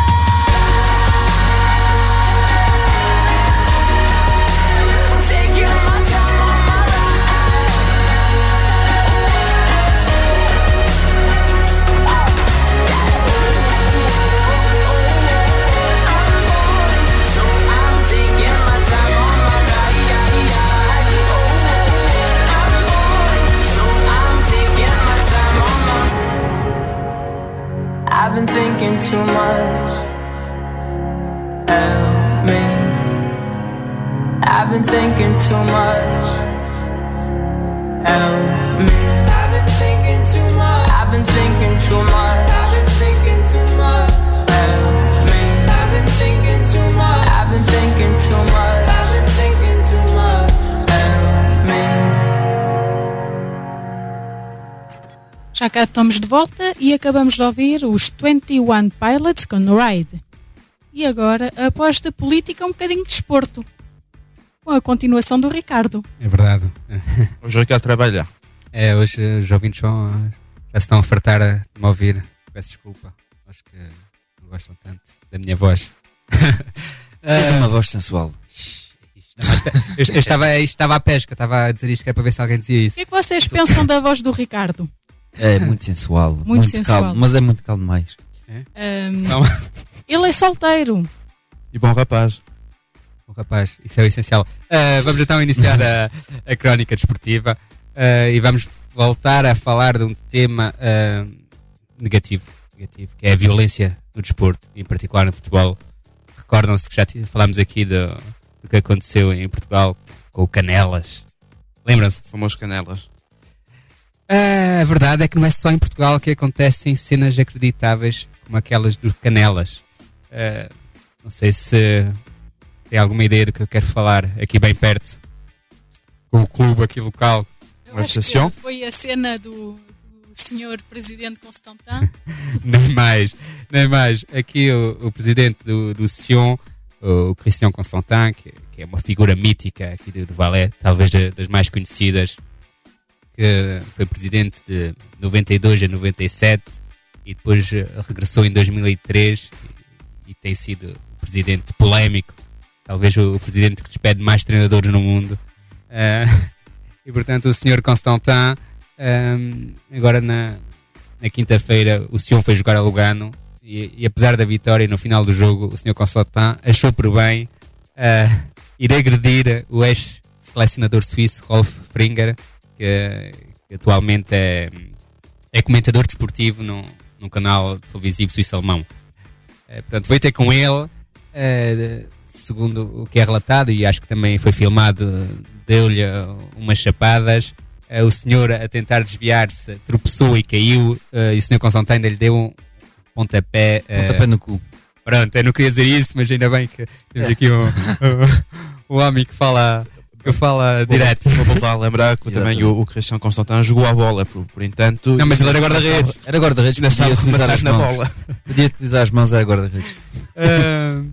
I've been thinking too much. Help me. I've been thinking too much. Help me. I've been thinking too much. I've been thinking too much. I've been thinking too much. Help me. I've been thinking too much. I've been thinking too much. I've been thinking too much. Help me. Já cá estamos de volta e acabamos de ouvir os twenty one Pilots com Ride. E agora, após da política, um bocadinho de desporto. Com a continuação do Ricardo. É verdade. Hoje o Ricardo trabalha. É, hoje os ouvintes já, já se estão a fartar a me ouvir. Peço desculpa. Acho que não gostam tanto da minha voz. Tens uma voz sensual. Eu, eu estava, eu estava à pesca, estava a dizer isto que é para ver se alguém dizia O isso. que é que vocês pensam da voz do Ricardo? É muito sensual. Muito Muito, sensual. calmo, mas é muito calmo demais. É? Um, Não. ele é solteiro. E bom rapaz. Bom rapaz, isso é o essencial. Uh, vamos então iniciar a, a crónica desportiva uh, e vamos voltar a falar de um tema uh, negativo, negativo, que é a violência no desporto, em particular no futebol. Recordam-se que já t- falámos aqui do, do que aconteceu em Portugal com o Canelas. Lembram-se? O famoso Canelas. Uh, a verdade é que não é só em Portugal que acontecem cenas acreditáveis como aquelas do Canelas. Uh, não sei se tem alguma ideia do que eu quero falar aqui bem perto, com o clube aqui local. Eu acho que foi a cena do, do senhor Presidente Constantin. nem mais, nem mais. Aqui o, o presidente do, do Sion, o Christian Constantin, que, que é uma figura mítica aqui do, do Valais, talvez das mais conhecidas, que foi presidente de noventa e dois a noventa e sete e depois regressou em dois mil e três e, e tem sido presidente polémico, talvez o, o presidente que despede mais treinadores no mundo. Uh, e portanto o senhor Constantin, um, agora na, na quinta-feira o Sion foi jogar a Lugano e, e apesar da vitória no final do jogo, o senhor Constantin achou por bem uh, ir agredir o ex-selecionador suíço Rolf Fringer, que, que atualmente é, é comentador desportivo num, num canal televisivo suíço-alemão. Uh, portanto, foi ter com ele, uh, segundo o que é relatado, e acho que também foi filmado, deu-lhe umas chapadas. Uh, o senhor, a tentar desviar-se, tropeçou e caiu, uh, e o senhor Constantin lhe deu um pontapé. Uh, Pontapé no cu. Pronto, eu não queria dizer isso, mas ainda bem que temos aqui um, um, um homem que fala, que fala Vou, direto. Vou voltar a lembrar que também o, o Cristiano Constantin jogou a bola, por, por entanto. Não, mas ele era guarda-redes. Era guarda-redes, Ainda podia sabe utilizar rematar as na mãos. bola. Podia utilizar as mãos, era guarda-redes. Uh,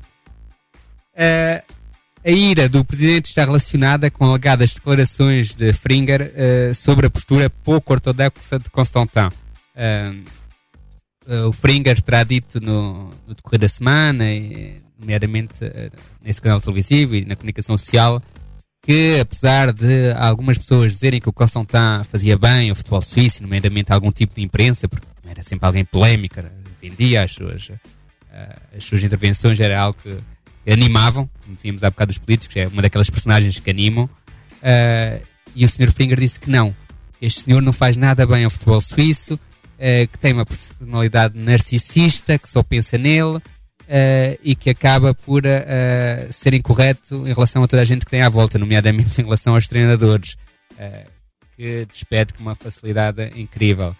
uh, a ira do presidente está relacionada com alegadas declarações de Fringer uh, sobre a postura pouco ortodoxa de Constantin. Uh, uh, o Fringer terá dito no, no decorrer da semana, e, nomeadamente uh, nesse canal televisivo e na comunicação social, que apesar de algumas pessoas dizerem que o Constantin fazia bem ao futebol suíço, nomeadamente algum tipo de imprensa, porque era sempre alguém polémico, vendia as suas, uh, as suas intervenções, era algo que animavam, como dizíamos há bocado dos políticos, é uma daquelas personagens que animam, uh, e o senhor Fringer disse que não, este senhor não faz nada bem ao futebol suíço, uh, que tem uma personalidade narcisista, que só pensa nele, uh, e que acaba por uh, ser incorreto em relação a toda a gente que tem à volta, nomeadamente em relação aos treinadores, uh, que despede com uma facilidade incrível.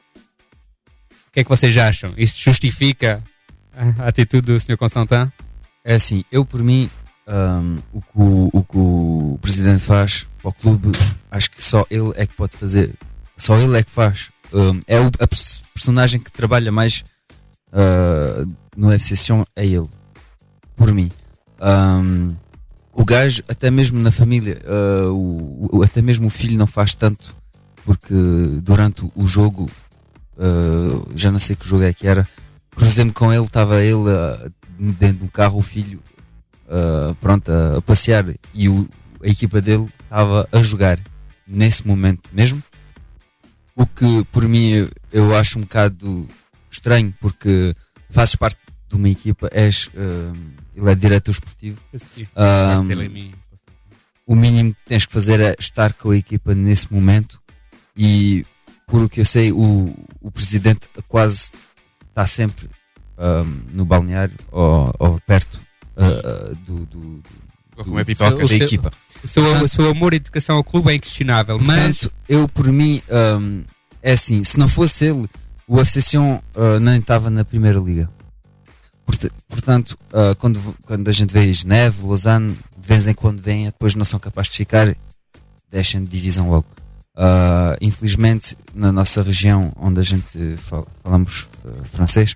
O que é que vocês acham? Isto justifica a atitude do senhor Constantin? É assim, eu por mim, um, o, que o, o que o presidente faz para o clube, acho que só ele é que pode fazer, só ele é que faz. Um, é o, a personagem que trabalha mais uh, no U F C Sion, é ele, por mim. Um, o gajo, até mesmo na família, uh, o, o, até mesmo o filho não faz tanto, porque durante o jogo, uh, já não sei que jogo é que era, cruzei-me com ele, estava ele uh, dentro do carro, o filho uh, pronto, a, a passear, e o, a equipa dele estava a jogar nesse momento mesmo, o que por mim eu, eu acho um bocado estranho, porque fazes parte de uma equipa, és uh, ele é diretor esportivo, um, o mínimo que tens que fazer é estar com a equipa nesse momento, e por o que eu sei o, o presidente quase está sempre Um, no balneário ou, ou perto uh, do, do, do, com a pipoca o da seu, equipa. O seu, portanto, o seu amor e dedicação ao clube é inquestionável, mas portanto, eu por mim um, é assim, se não fosse ele, o U F C Sion uh, nem estava na primeira liga. Portanto, uh, quando, quando a gente vê Geneve, Lausanne, de vez em quando vêm, depois não são capazes de ficar, deixam de divisão logo. Uh, infelizmente, na nossa região, onde a gente fala, falamos uh, francês,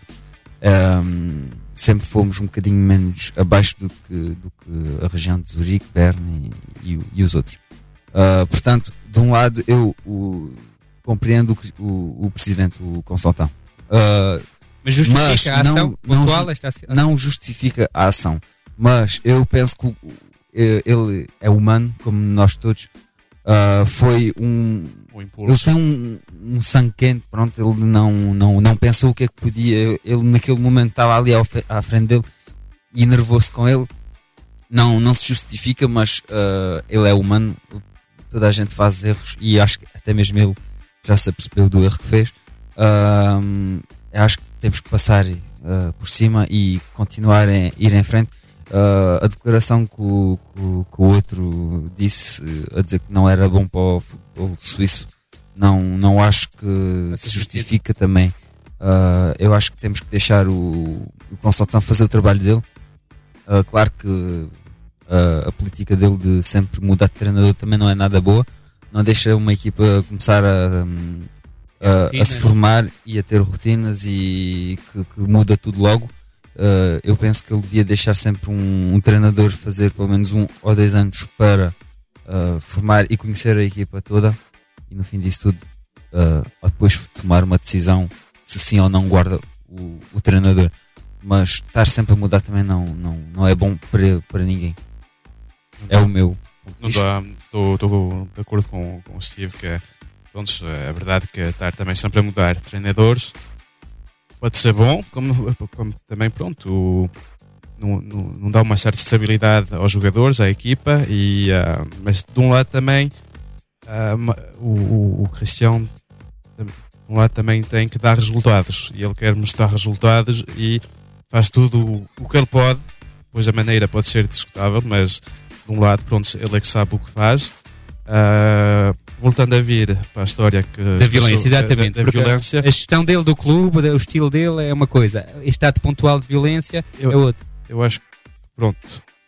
um, sempre fomos um bocadinho menos abaixo do que, do que a região de Zurique, Berne e, e, e os outros. Uh, portanto, de um lado, eu o, compreendo o, o, o presidente, o Constantão. Uh, mas justifica mas a ação não, pontual? Não, esta... não justifica a ação, mas eu penso que o, ele é humano, como nós todos. Uh, foi um, um impulso. Ele tem um, um sangue quente, pronto, ele não, não, não pensou o que é que podia, ele naquele momento estava ali ao, à frente dele e enervou-se com ele. Não, não se justifica, mas uh, ele é humano, toda a gente faz erros e acho que até mesmo ele já se apercebeu do erro que fez. Uh, acho que temos que passar uh, por cima e continuar a ir em frente. Uh, a declaração que o, que, o, que o outro disse, uh, a dizer que não era bom para o futebol suíço, não, não acho que se justifica também. Uh, eu acho que temos que deixar o, o Constantão fazer o trabalho dele. Uh, claro que uh, a política dele de sempre mudar de treinador também não é nada boa. Não deixa uma equipa começar a, a, a se formar e a ter rotinas e que, que muda tudo logo. Uh, eu penso que ele devia deixar sempre um, um treinador fazer pelo menos um ou dois anos para uh, formar e conhecer a equipa toda e no fim disso tudo uh, ou depois tomar uma decisão se sim ou não guarda o, o treinador, mas estar sempre a mudar também não, não, não é bom para, para ninguém. É o meu ponto de vista. Estou de acordo com, com o Steve que pronto, é verdade que estar também sempre a mudar treinadores pode ser bom, como, como também pronto, não, não, não dá uma certa estabilidade aos jogadores, à equipa, e, uh, mas de um lado também uh, o, o Cristiano de um lado também tem que dar resultados e ele quer mostrar resultados e faz tudo o, o que ele pode, pois a maneira pode ser discutível, mas de um lado pronto, ele é que sabe o que faz. Uh, voltando a vir para a história que da violência, exatamente, da, da violência. A gestão dele do clube, o estilo dele é uma coisa, este ato pontual de violência eu, é outro. Eu acho que pronto,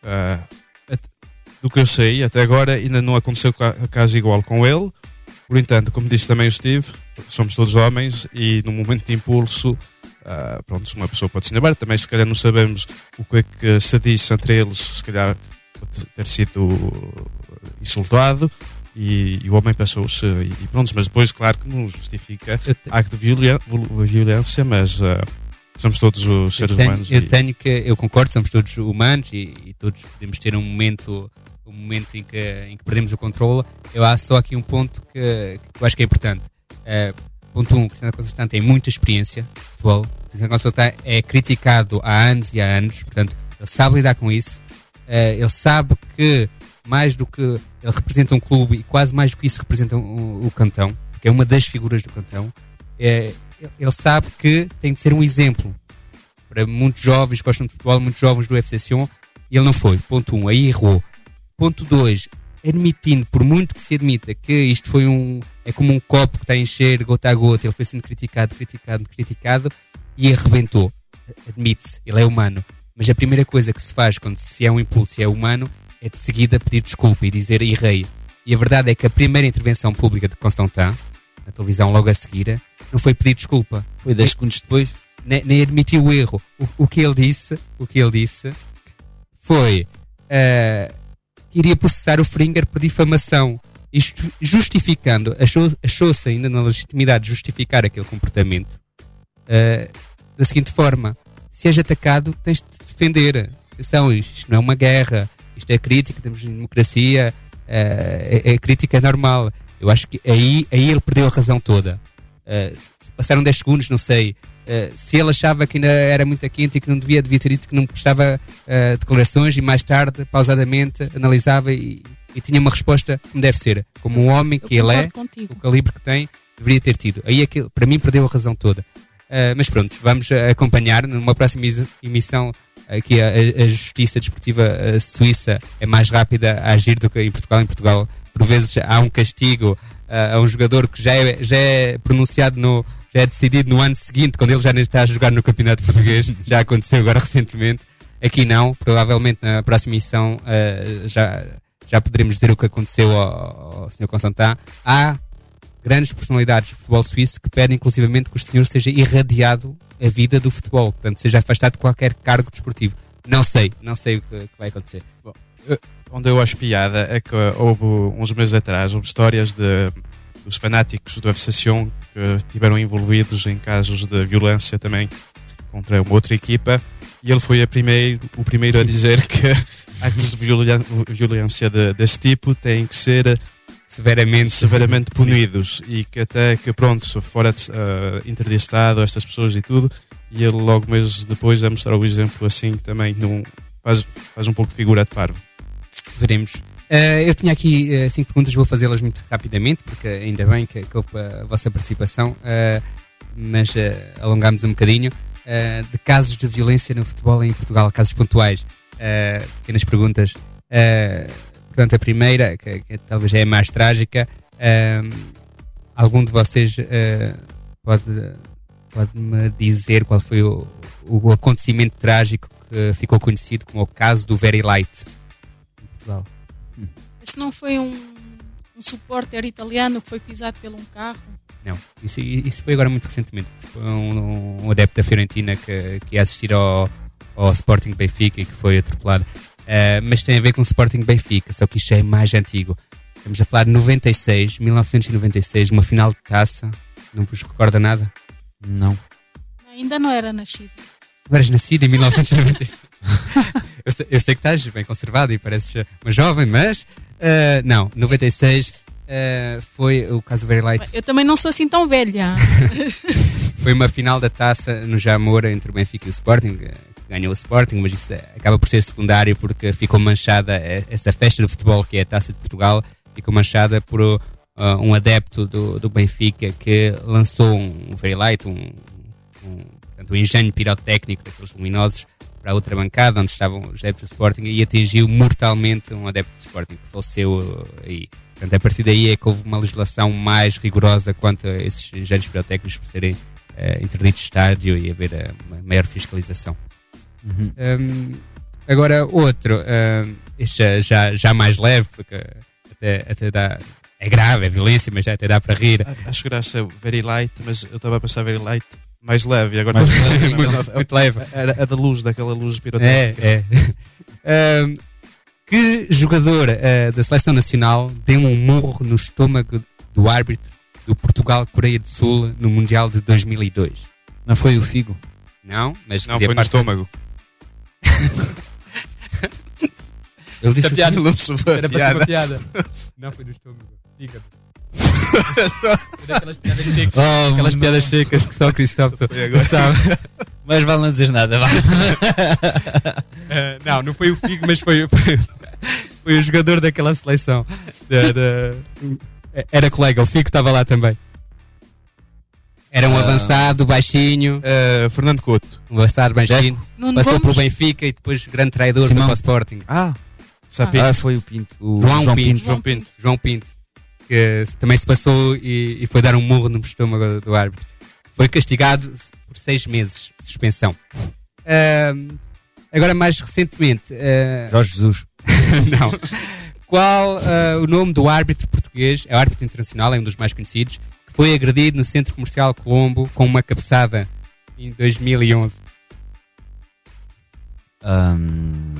uh, do que eu sei até agora ainda não aconteceu caso igual com ele. Por entanto, como disse também o Steve, somos todos homens e num momento de impulso uh, pronto, uma pessoa pode se enervar, também se calhar não sabemos o que é que se disse entre eles, se calhar pode ter sido insultado e, e o homem passou-se e, e pronto, mas depois claro que não justifica te... acto de violência, mas uh, somos todos os seres eu tenho, humanos. Eu e... tenho que, eu concordo, somos todos humanos e, e todos podemos ter um momento, um momento em que, em que perdemos o controle. Eu há só aqui um ponto que, que eu acho que é importante. Uh, ponto um, o Cristiano Constantão tem muita experiência de futebol. O Cristiano Constantão é criticado há anos e há anos, portanto ele sabe lidar com isso. Uh, ele sabe que mais do que ele representa um clube e quase mais do que isso representa um, o Cantão, porque é uma das figuras do Cantão. É, ele sabe que tem de ser um exemplo para muitos jovens que gostam de futebol, muitos jovens do F C Sion, e ele não foi. Ponto um, aí errou. Ponto dois, admitindo, por muito que se admita que isto foi um, é como um copo que está a encher gota a gota, ele foi sendo criticado, criticado, criticado e arrebentou. Admite-se, ele é humano. Mas a primeira coisa que se faz quando se é um impulso e é humano é de seguida pedir desculpa e dizer errei. E a verdade é que a primeira intervenção pública de Constantão, na televisão logo a seguir, não foi pedir desculpa. Foi dez segundos depois. Nem, nem admitiu o erro. O, o, que ele disse, o que ele disse foi uh, que iria processar o Fringer por difamação. Isto justificando, achou, achou-se ainda na legitimidade de justificar aquele comportamento uh, da seguinte forma: se és atacado, tens de te defender. Atenção, isto não é uma guerra, isto é crítica, temos democracia, uh, é, é crítica normal. Eu acho que aí, aí ele perdeu a razão toda. Uh, passaram dez segundos, não sei. Uh, se ele achava que ainda era muito quente e que não devia, devia ter dito que não prestava uh, declarações e mais tarde, pausadamente, analisava e, e tinha uma resposta como deve ser. Como um homem que ele é, contigo. O calibre que tem, deveria ter tido. Aí aquilo, para mim, perdeu a razão toda. Uh, mas pronto, vamos acompanhar numa próxima emissão. Aqui a, a justiça desportiva suíça é mais rápida a agir do que em Portugal. Em Portugal, por vezes, há um castigo uh, a um jogador que já é, já é pronunciado, no, já é decidido no ano seguinte, quando ele já nem está a jogar no campeonato português. Já aconteceu agora recentemente. Aqui não, provavelmente na próxima emissão uh, já, já poderemos dizer o que aconteceu ao, ao senhor Constantão. Há grandes personalidades do futebol suíço que pedem inclusivamente que o senhor seja irradiado a vida do futebol, portanto seja afastado de qualquer cargo desportivo. Não sei, não sei o que, que vai acontecer. Bom, eu, onde eu acho piada é que houve uns meses atrás houve histórias de, dos fanáticos do F C Sion que estiveram envolvidos em casos de violência também contra uma outra equipa, e ele foi a primeiro, o primeiro a dizer que atos de violen- violência de, desse tipo têm que ser severamente, severamente punidos, e que até que pronto, se fora uh, interdestado estas pessoas e tudo, e ele logo meses depois a mostrar o exemplo assim também não faz, faz um pouco de figura de parvo. Veremos. Uh, eu tinha aqui uh, cinco perguntas, vou fazê-las muito rapidamente, porque ainda bem que, que houve a vossa participação, uh, mas uh, alongámos um bocadinho. Uh, de casos de violência no futebol em Portugal, casos pontuais, uh, pequenas perguntas. Uh, portanto, a primeira, que, que talvez é a mais trágica, uh, algum de vocês uh, pode, pode-me dizer qual foi o, o acontecimento trágico que ficou conhecido como o caso do Very Light em Portugal? Esse não foi um, um supporter italiano que foi pisado por um carro? Não, isso, isso foi agora muito recentemente. Isso foi um, um adepto da Fiorentina que, que ia assistir ao, ao Sporting Benfica e que foi atropelado. Uh, mas tem a ver com o Sporting Benfica, só que isto é mais antigo. Estamos a falar de noventa e seis, mil novecentos e noventa e seis, uma final de taça. Não vos recorda nada? Não. Ainda não era nascido. Não eras nascido em mil novecentos e noventa e seis? eu, sei, eu sei que estás bem conservado e pareces uma jovem, mas uh, não, noventa e seis uh, foi o caso do Very Light. Eu também não sou assim tão velha. Foi uma final da taça no Jamor entre o Benfica e o Sporting, que ganhou o Sporting, mas isso acaba por ser secundário porque ficou manchada essa festa do futebol que é a Taça de Portugal, ficou manchada por uh, um adepto do, do Benfica que lançou um Very Light, um, um, portanto, um engenho pirotécnico daqueles luminosos para a outra bancada onde estavam os adeptos do Sporting e atingiu mortalmente um adepto do Sporting que faleceu uh, aí. Portanto, a partir daí é que houve uma legislação mais rigorosa quanto a esses engenhos pirotécnicos por serem uh, interditos de estádio e haver uh, uma maior fiscalização. Uhum. Um, agora outro, um, este já, já, já mais leve, porque até, até dá, é grave, é violência, mas já até dá para rir. Acho que graças a Very Light, mas eu estava a pensar Very Light mais leve, e agora mais não, leve, mas, muito, muito leve. Era a da luz, daquela luz pirotécnica. É, é. um, que jogador uh, da Seleção Nacional deu um murro no estômago do árbitro do Portugal-Coreia do Sul no Mundial de dois mil e dois? Não foi o Figo? Não, mas não, foi no estômago. Ele disse a piada não soube a era para ser uma piada. Não foi no estômago. Fígado. Aquelas piadas secas, oh, aquelas não. piadas secas que só o Cristóvão sabe. Mas vale não dizer nada, vá. Uh, não, não foi o Figo, mas foi, foi, foi o jogador daquela seleção. Da, da, era colega, o Figo estava lá também. Era um uh, avançado, baixinho. Uh, Fernando Couto. Um avançado, baixinho. Nuno passou Gomes. pelo Benfica e depois grande traidor Simão. foi para o Sporting. Ah, ah. ah, foi o Pinto. O João, João Pinto. Pinto. João Pinto. João Pinto. Que também se passou e, e foi dar um murro no estômago do árbitro. Foi castigado por seis meses de suspensão. Uh, agora, mais recentemente... Uh, Jorge Jesus. não. Qual uh, o nome do árbitro português, é o árbitro internacional, é um dos mais conhecidos, que foi agredido no Centro Comercial Colombo com uma cabeçada em dois mil e onze? Um...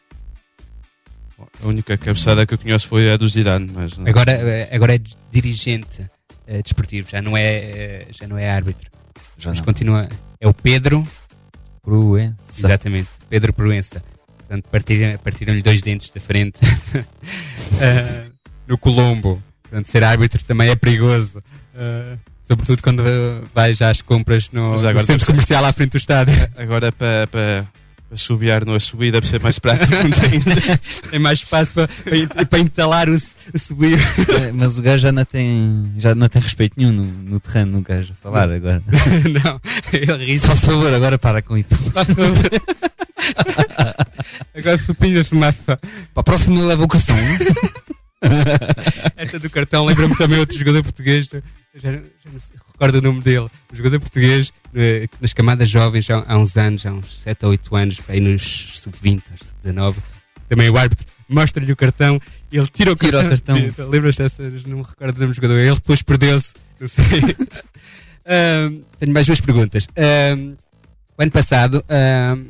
A única cabeçada que eu conheço foi a do Zidane, mas agora, agora é dirigente uh, desportivo, já não é, uh, já não é árbitro. Já mas não. continua. É o Pedro Proença. Exatamente, Pedro Proença. Portanto, partiram, partiram-lhe dois dentes da frente uh, no Colombo. Portanto, ser árbitro também é perigoso. Uh, sobretudo quando vais às compras no, no centro comercial à frente do estádio. Agora para... para... Para subiar no subir deve ser mais prático. tem, tem mais espaço para, para, para entalar o, o subir. É, mas o gajo já não tem, já não tem respeito nenhum no, no terreno, no gajo a falar não. agora. Não, ele ri. Por favor, agora para com isso. Agora supinha a fumaça. Para a próxima leva o cartão. Esta do cartão lembra-me também outro jogador português. Já, já não sei, recordo o nome dele. Um jogador português nas camadas jovens há, há uns anos, há uns sete ou oito anos, aí nos sub vinte, sub dezanove. Também o árbitro mostra-lhe o cartão, ele tira o tira cartão. O cartão. Lembras-te dessas? Não me recordo do nome do jogador. Ele depois perdeu-se Não sei. Uh, tenho mais duas perguntas. Uh, o ano passado uh,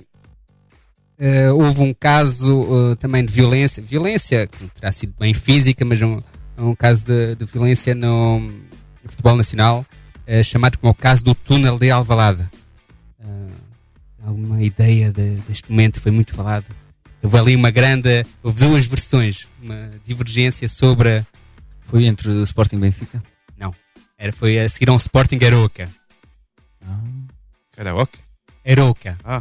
uh, houve um caso uh, também de violência, violência que não terá sido bem física, mas um, um caso de, de violência no, no futebol nacional, uh, chamado como o caso do túnel de Alvalade. Uh, alguma ideia de, deste momento? Foi muito falado. Houve ali uma grande, houve duas versões, uma divergência sobre... Foi entre o Sporting e Benfica? Não. Era, foi a seguir a um Sporting Arouca. Ah. Karaoke? Arouca. Ah.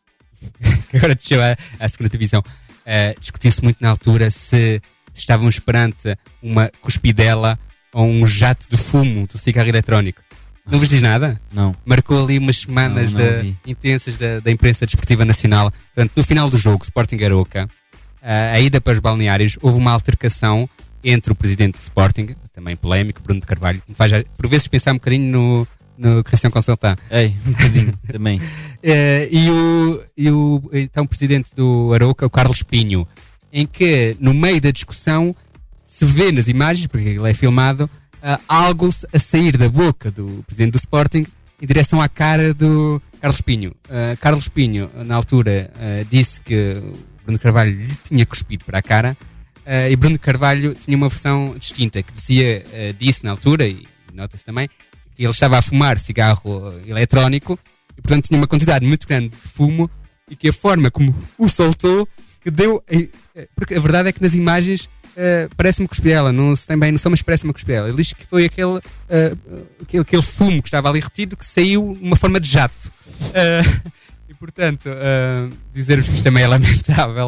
Agora desceu à, à segunda divisão. Uh, discutiu-se muito na altura se estávamos perante uma cuspidela ou um jato de fumo do cigarro eletrónico. Não vos diz nada? Não. Marcou ali umas semanas não, não de, intensas da, da imprensa desportiva nacional. Portanto, no final do jogo, Sporting Arouca, uh, a ida para os balneários, houve uma altercação entre o presidente do Sporting, também polémico, Bruno de Carvalho, que me faz por vezes pensar um bocadinho no, no Cristian Conseltã. Ei, um bocadinho também. Uh, e, o, e o então presidente do Arouca, o Carlos Pinho, em que no meio da discussão se vê nas imagens, porque ele é filmado, uh, algo a sair da boca do presidente do Sporting em direção à cara do Carlos Pinho. Uh, Carlos Pinho, na altura, uh, disse que Bruno Carvalho lhe tinha cuspido para a cara. Uh, e Bruno Carvalho tinha uma versão distinta que dizia, uh, disse na altura, e nota-se também, que ele estava a fumar cigarro eletrónico e portanto tinha uma quantidade muito grande de fumo e que a forma como o soltou que deu, uh, porque a verdade é que nas imagens uh, parece-me cuspidela, não se tem bem noção, mas parece-me cuspidela. Ele diz que foi aquele, uh, aquele, aquele fumo que estava ali retido que saiu numa forma de jato. Uh, e portanto, uh, dizer-vos que isto também é lamentável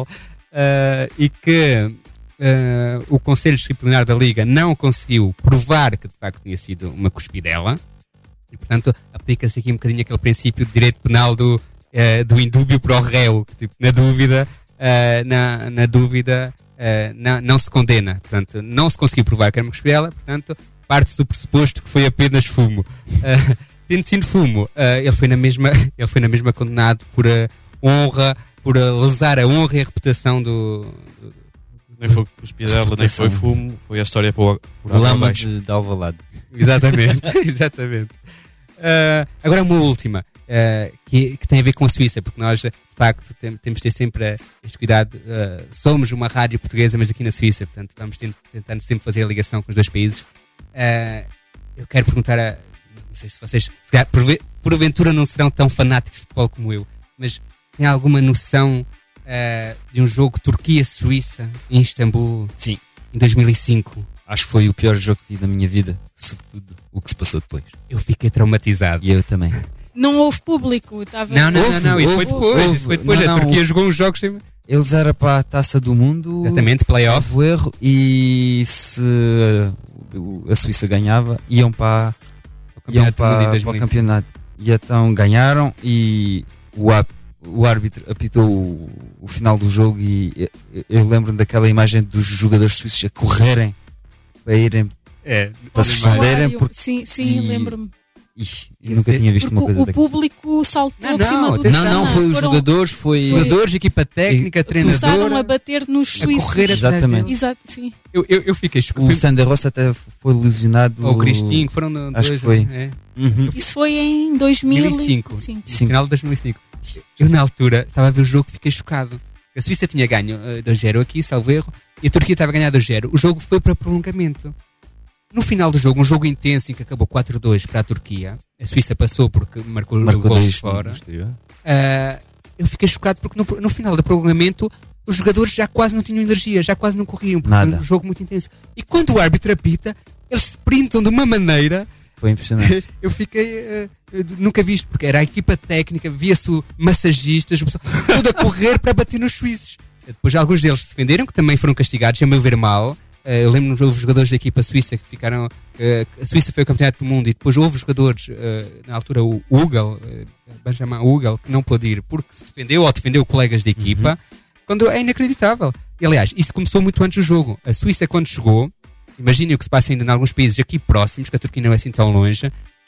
uh, e que Uh, o Conselho Disciplinar da Liga não conseguiu provar que de facto tinha sido uma cuspidela e portanto aplica-se aqui um bocadinho aquele princípio de direito penal do, uh, do indúbio para o réu, que, tipo, na dúvida uh, na, na dúvida uh, não, não se condena, portanto não se conseguiu provar que era uma cuspidela, portanto parte-se do pressuposto que foi apenas fumo. Uh, tendo sido fumo, uh, ele, foi na mesma, ele foi na mesma condenado por uh, honra, por uh, lesar a honra e a reputação do, do nem foi cuspidela, nem foi fumo, foi a história por, por o lama de, de Alvalade. Exatamente, exatamente. Uh, agora uma última, uh, que, que tem a ver com a Suíça, porque nós, de facto, tem, temos de ter sempre este cuidado. Uh, somos uma rádio portuguesa, mas aqui na Suíça, portanto, vamos tentando sempre fazer a ligação com os dois países. Uh, eu quero perguntar a... Não sei se vocês, se calhar, porventura, não serão tão fanáticos de futebol como eu, mas têm alguma noção... Uh, de um jogo Turquia-Suíça em Istambul, sim, em dois mil e cinco. Acho que foi o pior jogo que vi da minha vida, sobretudo o que se passou depois. Eu fiquei traumatizado. E eu também. Não houve público, estava. Não, não, houve, não, não, isso houve, foi depois. houve. Isso foi depois. Não, a Turquia não, jogou uns jogos sem... Eles eram para a Taça do Mundo. Exatamente, playoff. O erro, e se a Suíça ganhava, iam para, iam para, para o campeonato. E então ganharam e o A P o árbitro apitou o, o final do jogo e eu, eu lembro-me daquela imagem dos jogadores suíços a correrem para irem é, para se esconderem. Porque, sim, sim, e, lembro-me. Ixi, eu nunca tinha visto porque uma coisa o daquela. Público saltou não, por cima não, do Não, não, foi os jogadores, foi... Jogadores, equipa técnica, e, treinador... Começaram a bater nos suíços. Correr Exatamente. Exato, sim. Eu, eu, eu fiquei... O Sander Roça até foi lesionado... Ou o Cristinho, foram dois... Acho que foi. É. Uhum. Isso foi em dois mil e cinco. Sim. Final de dois mil e cinco. Eu, na altura, estava a ver o jogo e fiquei chocado. A Suíça tinha ganho uh, dois a zero aqui, salvo erro, e a Turquia estava a ganhar dois a zero. O jogo foi para prolongamento. No final do jogo, um jogo intenso em que acabou quatro a dois para a Turquia, a Suíça passou porque marcou, marcou o gol de fora. Uh, eu fiquei chocado porque no, no final do prolongamento os jogadores já quase não tinham energia, já quase não corriam, porque Nada. foi um jogo muito intenso. E quando o árbitro apita, eles sprintam de uma maneira... Foi impressionante. Eu fiquei... Uh, nunca visto, porque era a equipa técnica, via-se massagistas, tudo a correr para bater nos suíços. Depois alguns deles se defenderam, que também foram castigados, a meu ver mal. Eu lembro-me que houve jogadores da equipa suíça que ficaram... A Suíça foi o campeonato do mundo e depois houve jogadores, na altura o Ugel, Benjamin Ugel, que não pôde ir porque se defendeu ou defendeu colegas de equipa, uhum. Quando é inacreditável. E aliás, isso começou muito antes do jogo. A Suíça quando chegou, imaginem o que se passa ainda em alguns países aqui próximos, que a Turquia não é assim tão longe,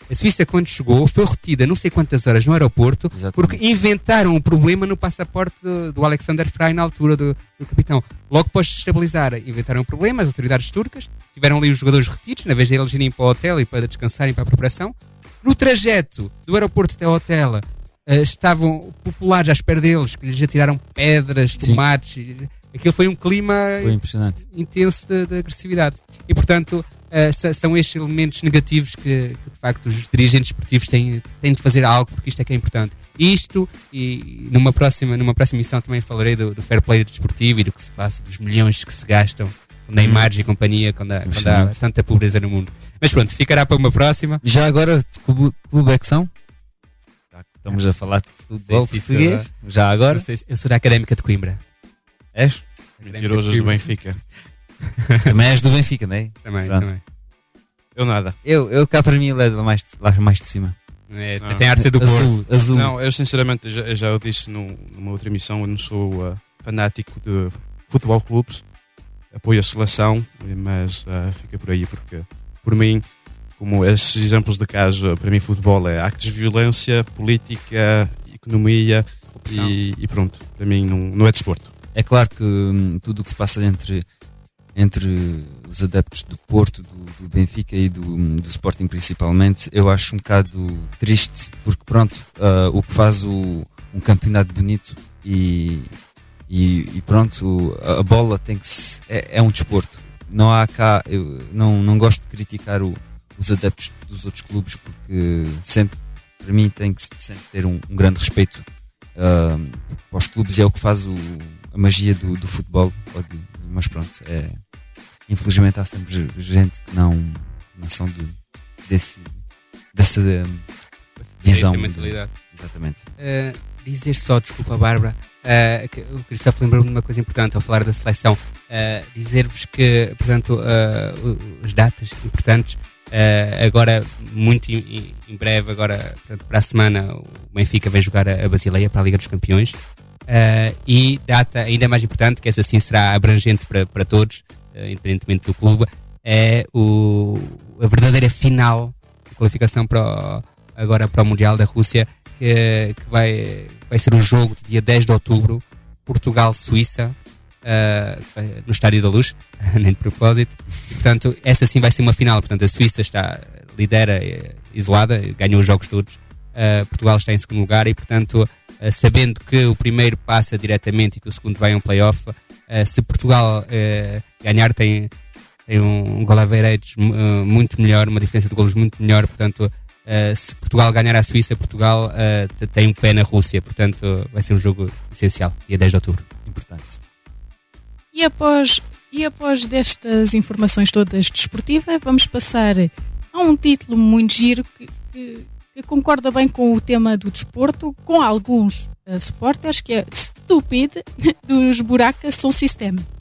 A Suíça, quando chegou, foi retida não sei quantas horas no aeroporto. Exatamente. Porque inventaram um problema no passaporte do, do Alexander Frey na altura do, do capitão. Logo depois de estabilizar, inventaram um problema, as autoridades turcas tiveram ali os jogadores retidos, na vez de eles irem para o hotel e para descansarem para a preparação. No trajeto do aeroporto até o hotel, uh, estavam populares à espera deles, que lhes atiraram pedras, tomates. Sim. Aquilo foi um clima foi impressionante. Intenso de, de agressividade. E, portanto, uh, são estes elementos negativos que, que, de facto, os dirigentes esportivos têm, têm de fazer algo, porque isto é que é importante. Isto, e numa próxima, numa próxima emissão também falarei do, do fair play desportivo e do que se passa, dos milhões que se gastam com Neymar hum. e companhia, quando há, quando há tanta pobreza no mundo. Mas pronto, ficará para uma próxima. Já agora, clube, clube é que são? Estamos a falar de futebol português. Se Já agora? Se, eu sou da Académica de Coimbra. És? Mentirosos do Benfica. Também és do Benfica, não é? Também, Pronto. também. Eu nada. Eu, eu cá para mim ele é lá mais, lá mais de cima. É, tem arte do azul, Porto. Azul. Não, eu sinceramente, já, já eu disse no, numa outra emissão, eu não sou uh, fanático de futebol clubes. Apoio a seleção, mas uh, fica por aí, porque por mim, como esses exemplos de caso, para mim futebol é actos de violência, política, economia e, e pronto, para mim não, não é desporto. É claro que hum, tudo o que se passa entre, entre os adeptos do Porto, do, do Benfica e do, do Sporting principalmente, eu acho um bocado triste, porque pronto, uh, o que faz o, um campeonato bonito e, e, e pronto, a, a bola tem que se, é, é um desporto. Não há cá, eu não, não gosto de criticar o, os adeptos dos outros clubes, porque sempre, para mim, tem que sempre ter um, um grande respeito uh, para os clubes, e é o que faz o a magia do, do futebol, de, mas pronto, é, infelizmente há sempre gente que não, não são de, desse, dessa um, visão. Essa mentalidade. De, exatamente. Uh, dizer só, desculpa Bárbara, uh, que o Cristóvão lembrou-me de uma coisa importante ao falar da seleção, uh, dizer-vos que, portanto, uh, as datas importantes, uh, agora, muito em, em breve, agora portanto, para a semana, o Benfica vai jogar a, a Basileia para a Liga dos Campeões. Uh, e data ainda mais importante, que essa sim será abrangente para, para todos, uh, independentemente do clube, é o, a verdadeira final de qualificação para o, agora para o Mundial da Rússia, que, que vai, vai ser o jogo de dia dez de outubro, Portugal-Suíça, uh, no Estádio da Luz, nem de propósito. E, portanto, essa sim vai ser uma final. Portanto, a Suíça está, lidera isolada, ganhou os jogos todos. Uh, Portugal está em segundo lugar e, portanto, uh, sabendo que o primeiro passa diretamente e que o segundo vai a um play-off, uh, se Portugal uh, ganhar, tem, tem um, um goal average uh, muito melhor, uma diferença de golos muito melhor. Portanto, uh, se Portugal ganhar a Suíça, Portugal uh, tem um pé na Rússia. Portanto, vai ser um jogo essencial, dia dez de outubro. Importante. E após, e após destas informações todas desportivas, vamos passar a um título muito giro que, que que concorda bem com o tema do desporto, com alguns uh, supporters, que é Stupid, dos Buracas Sound System.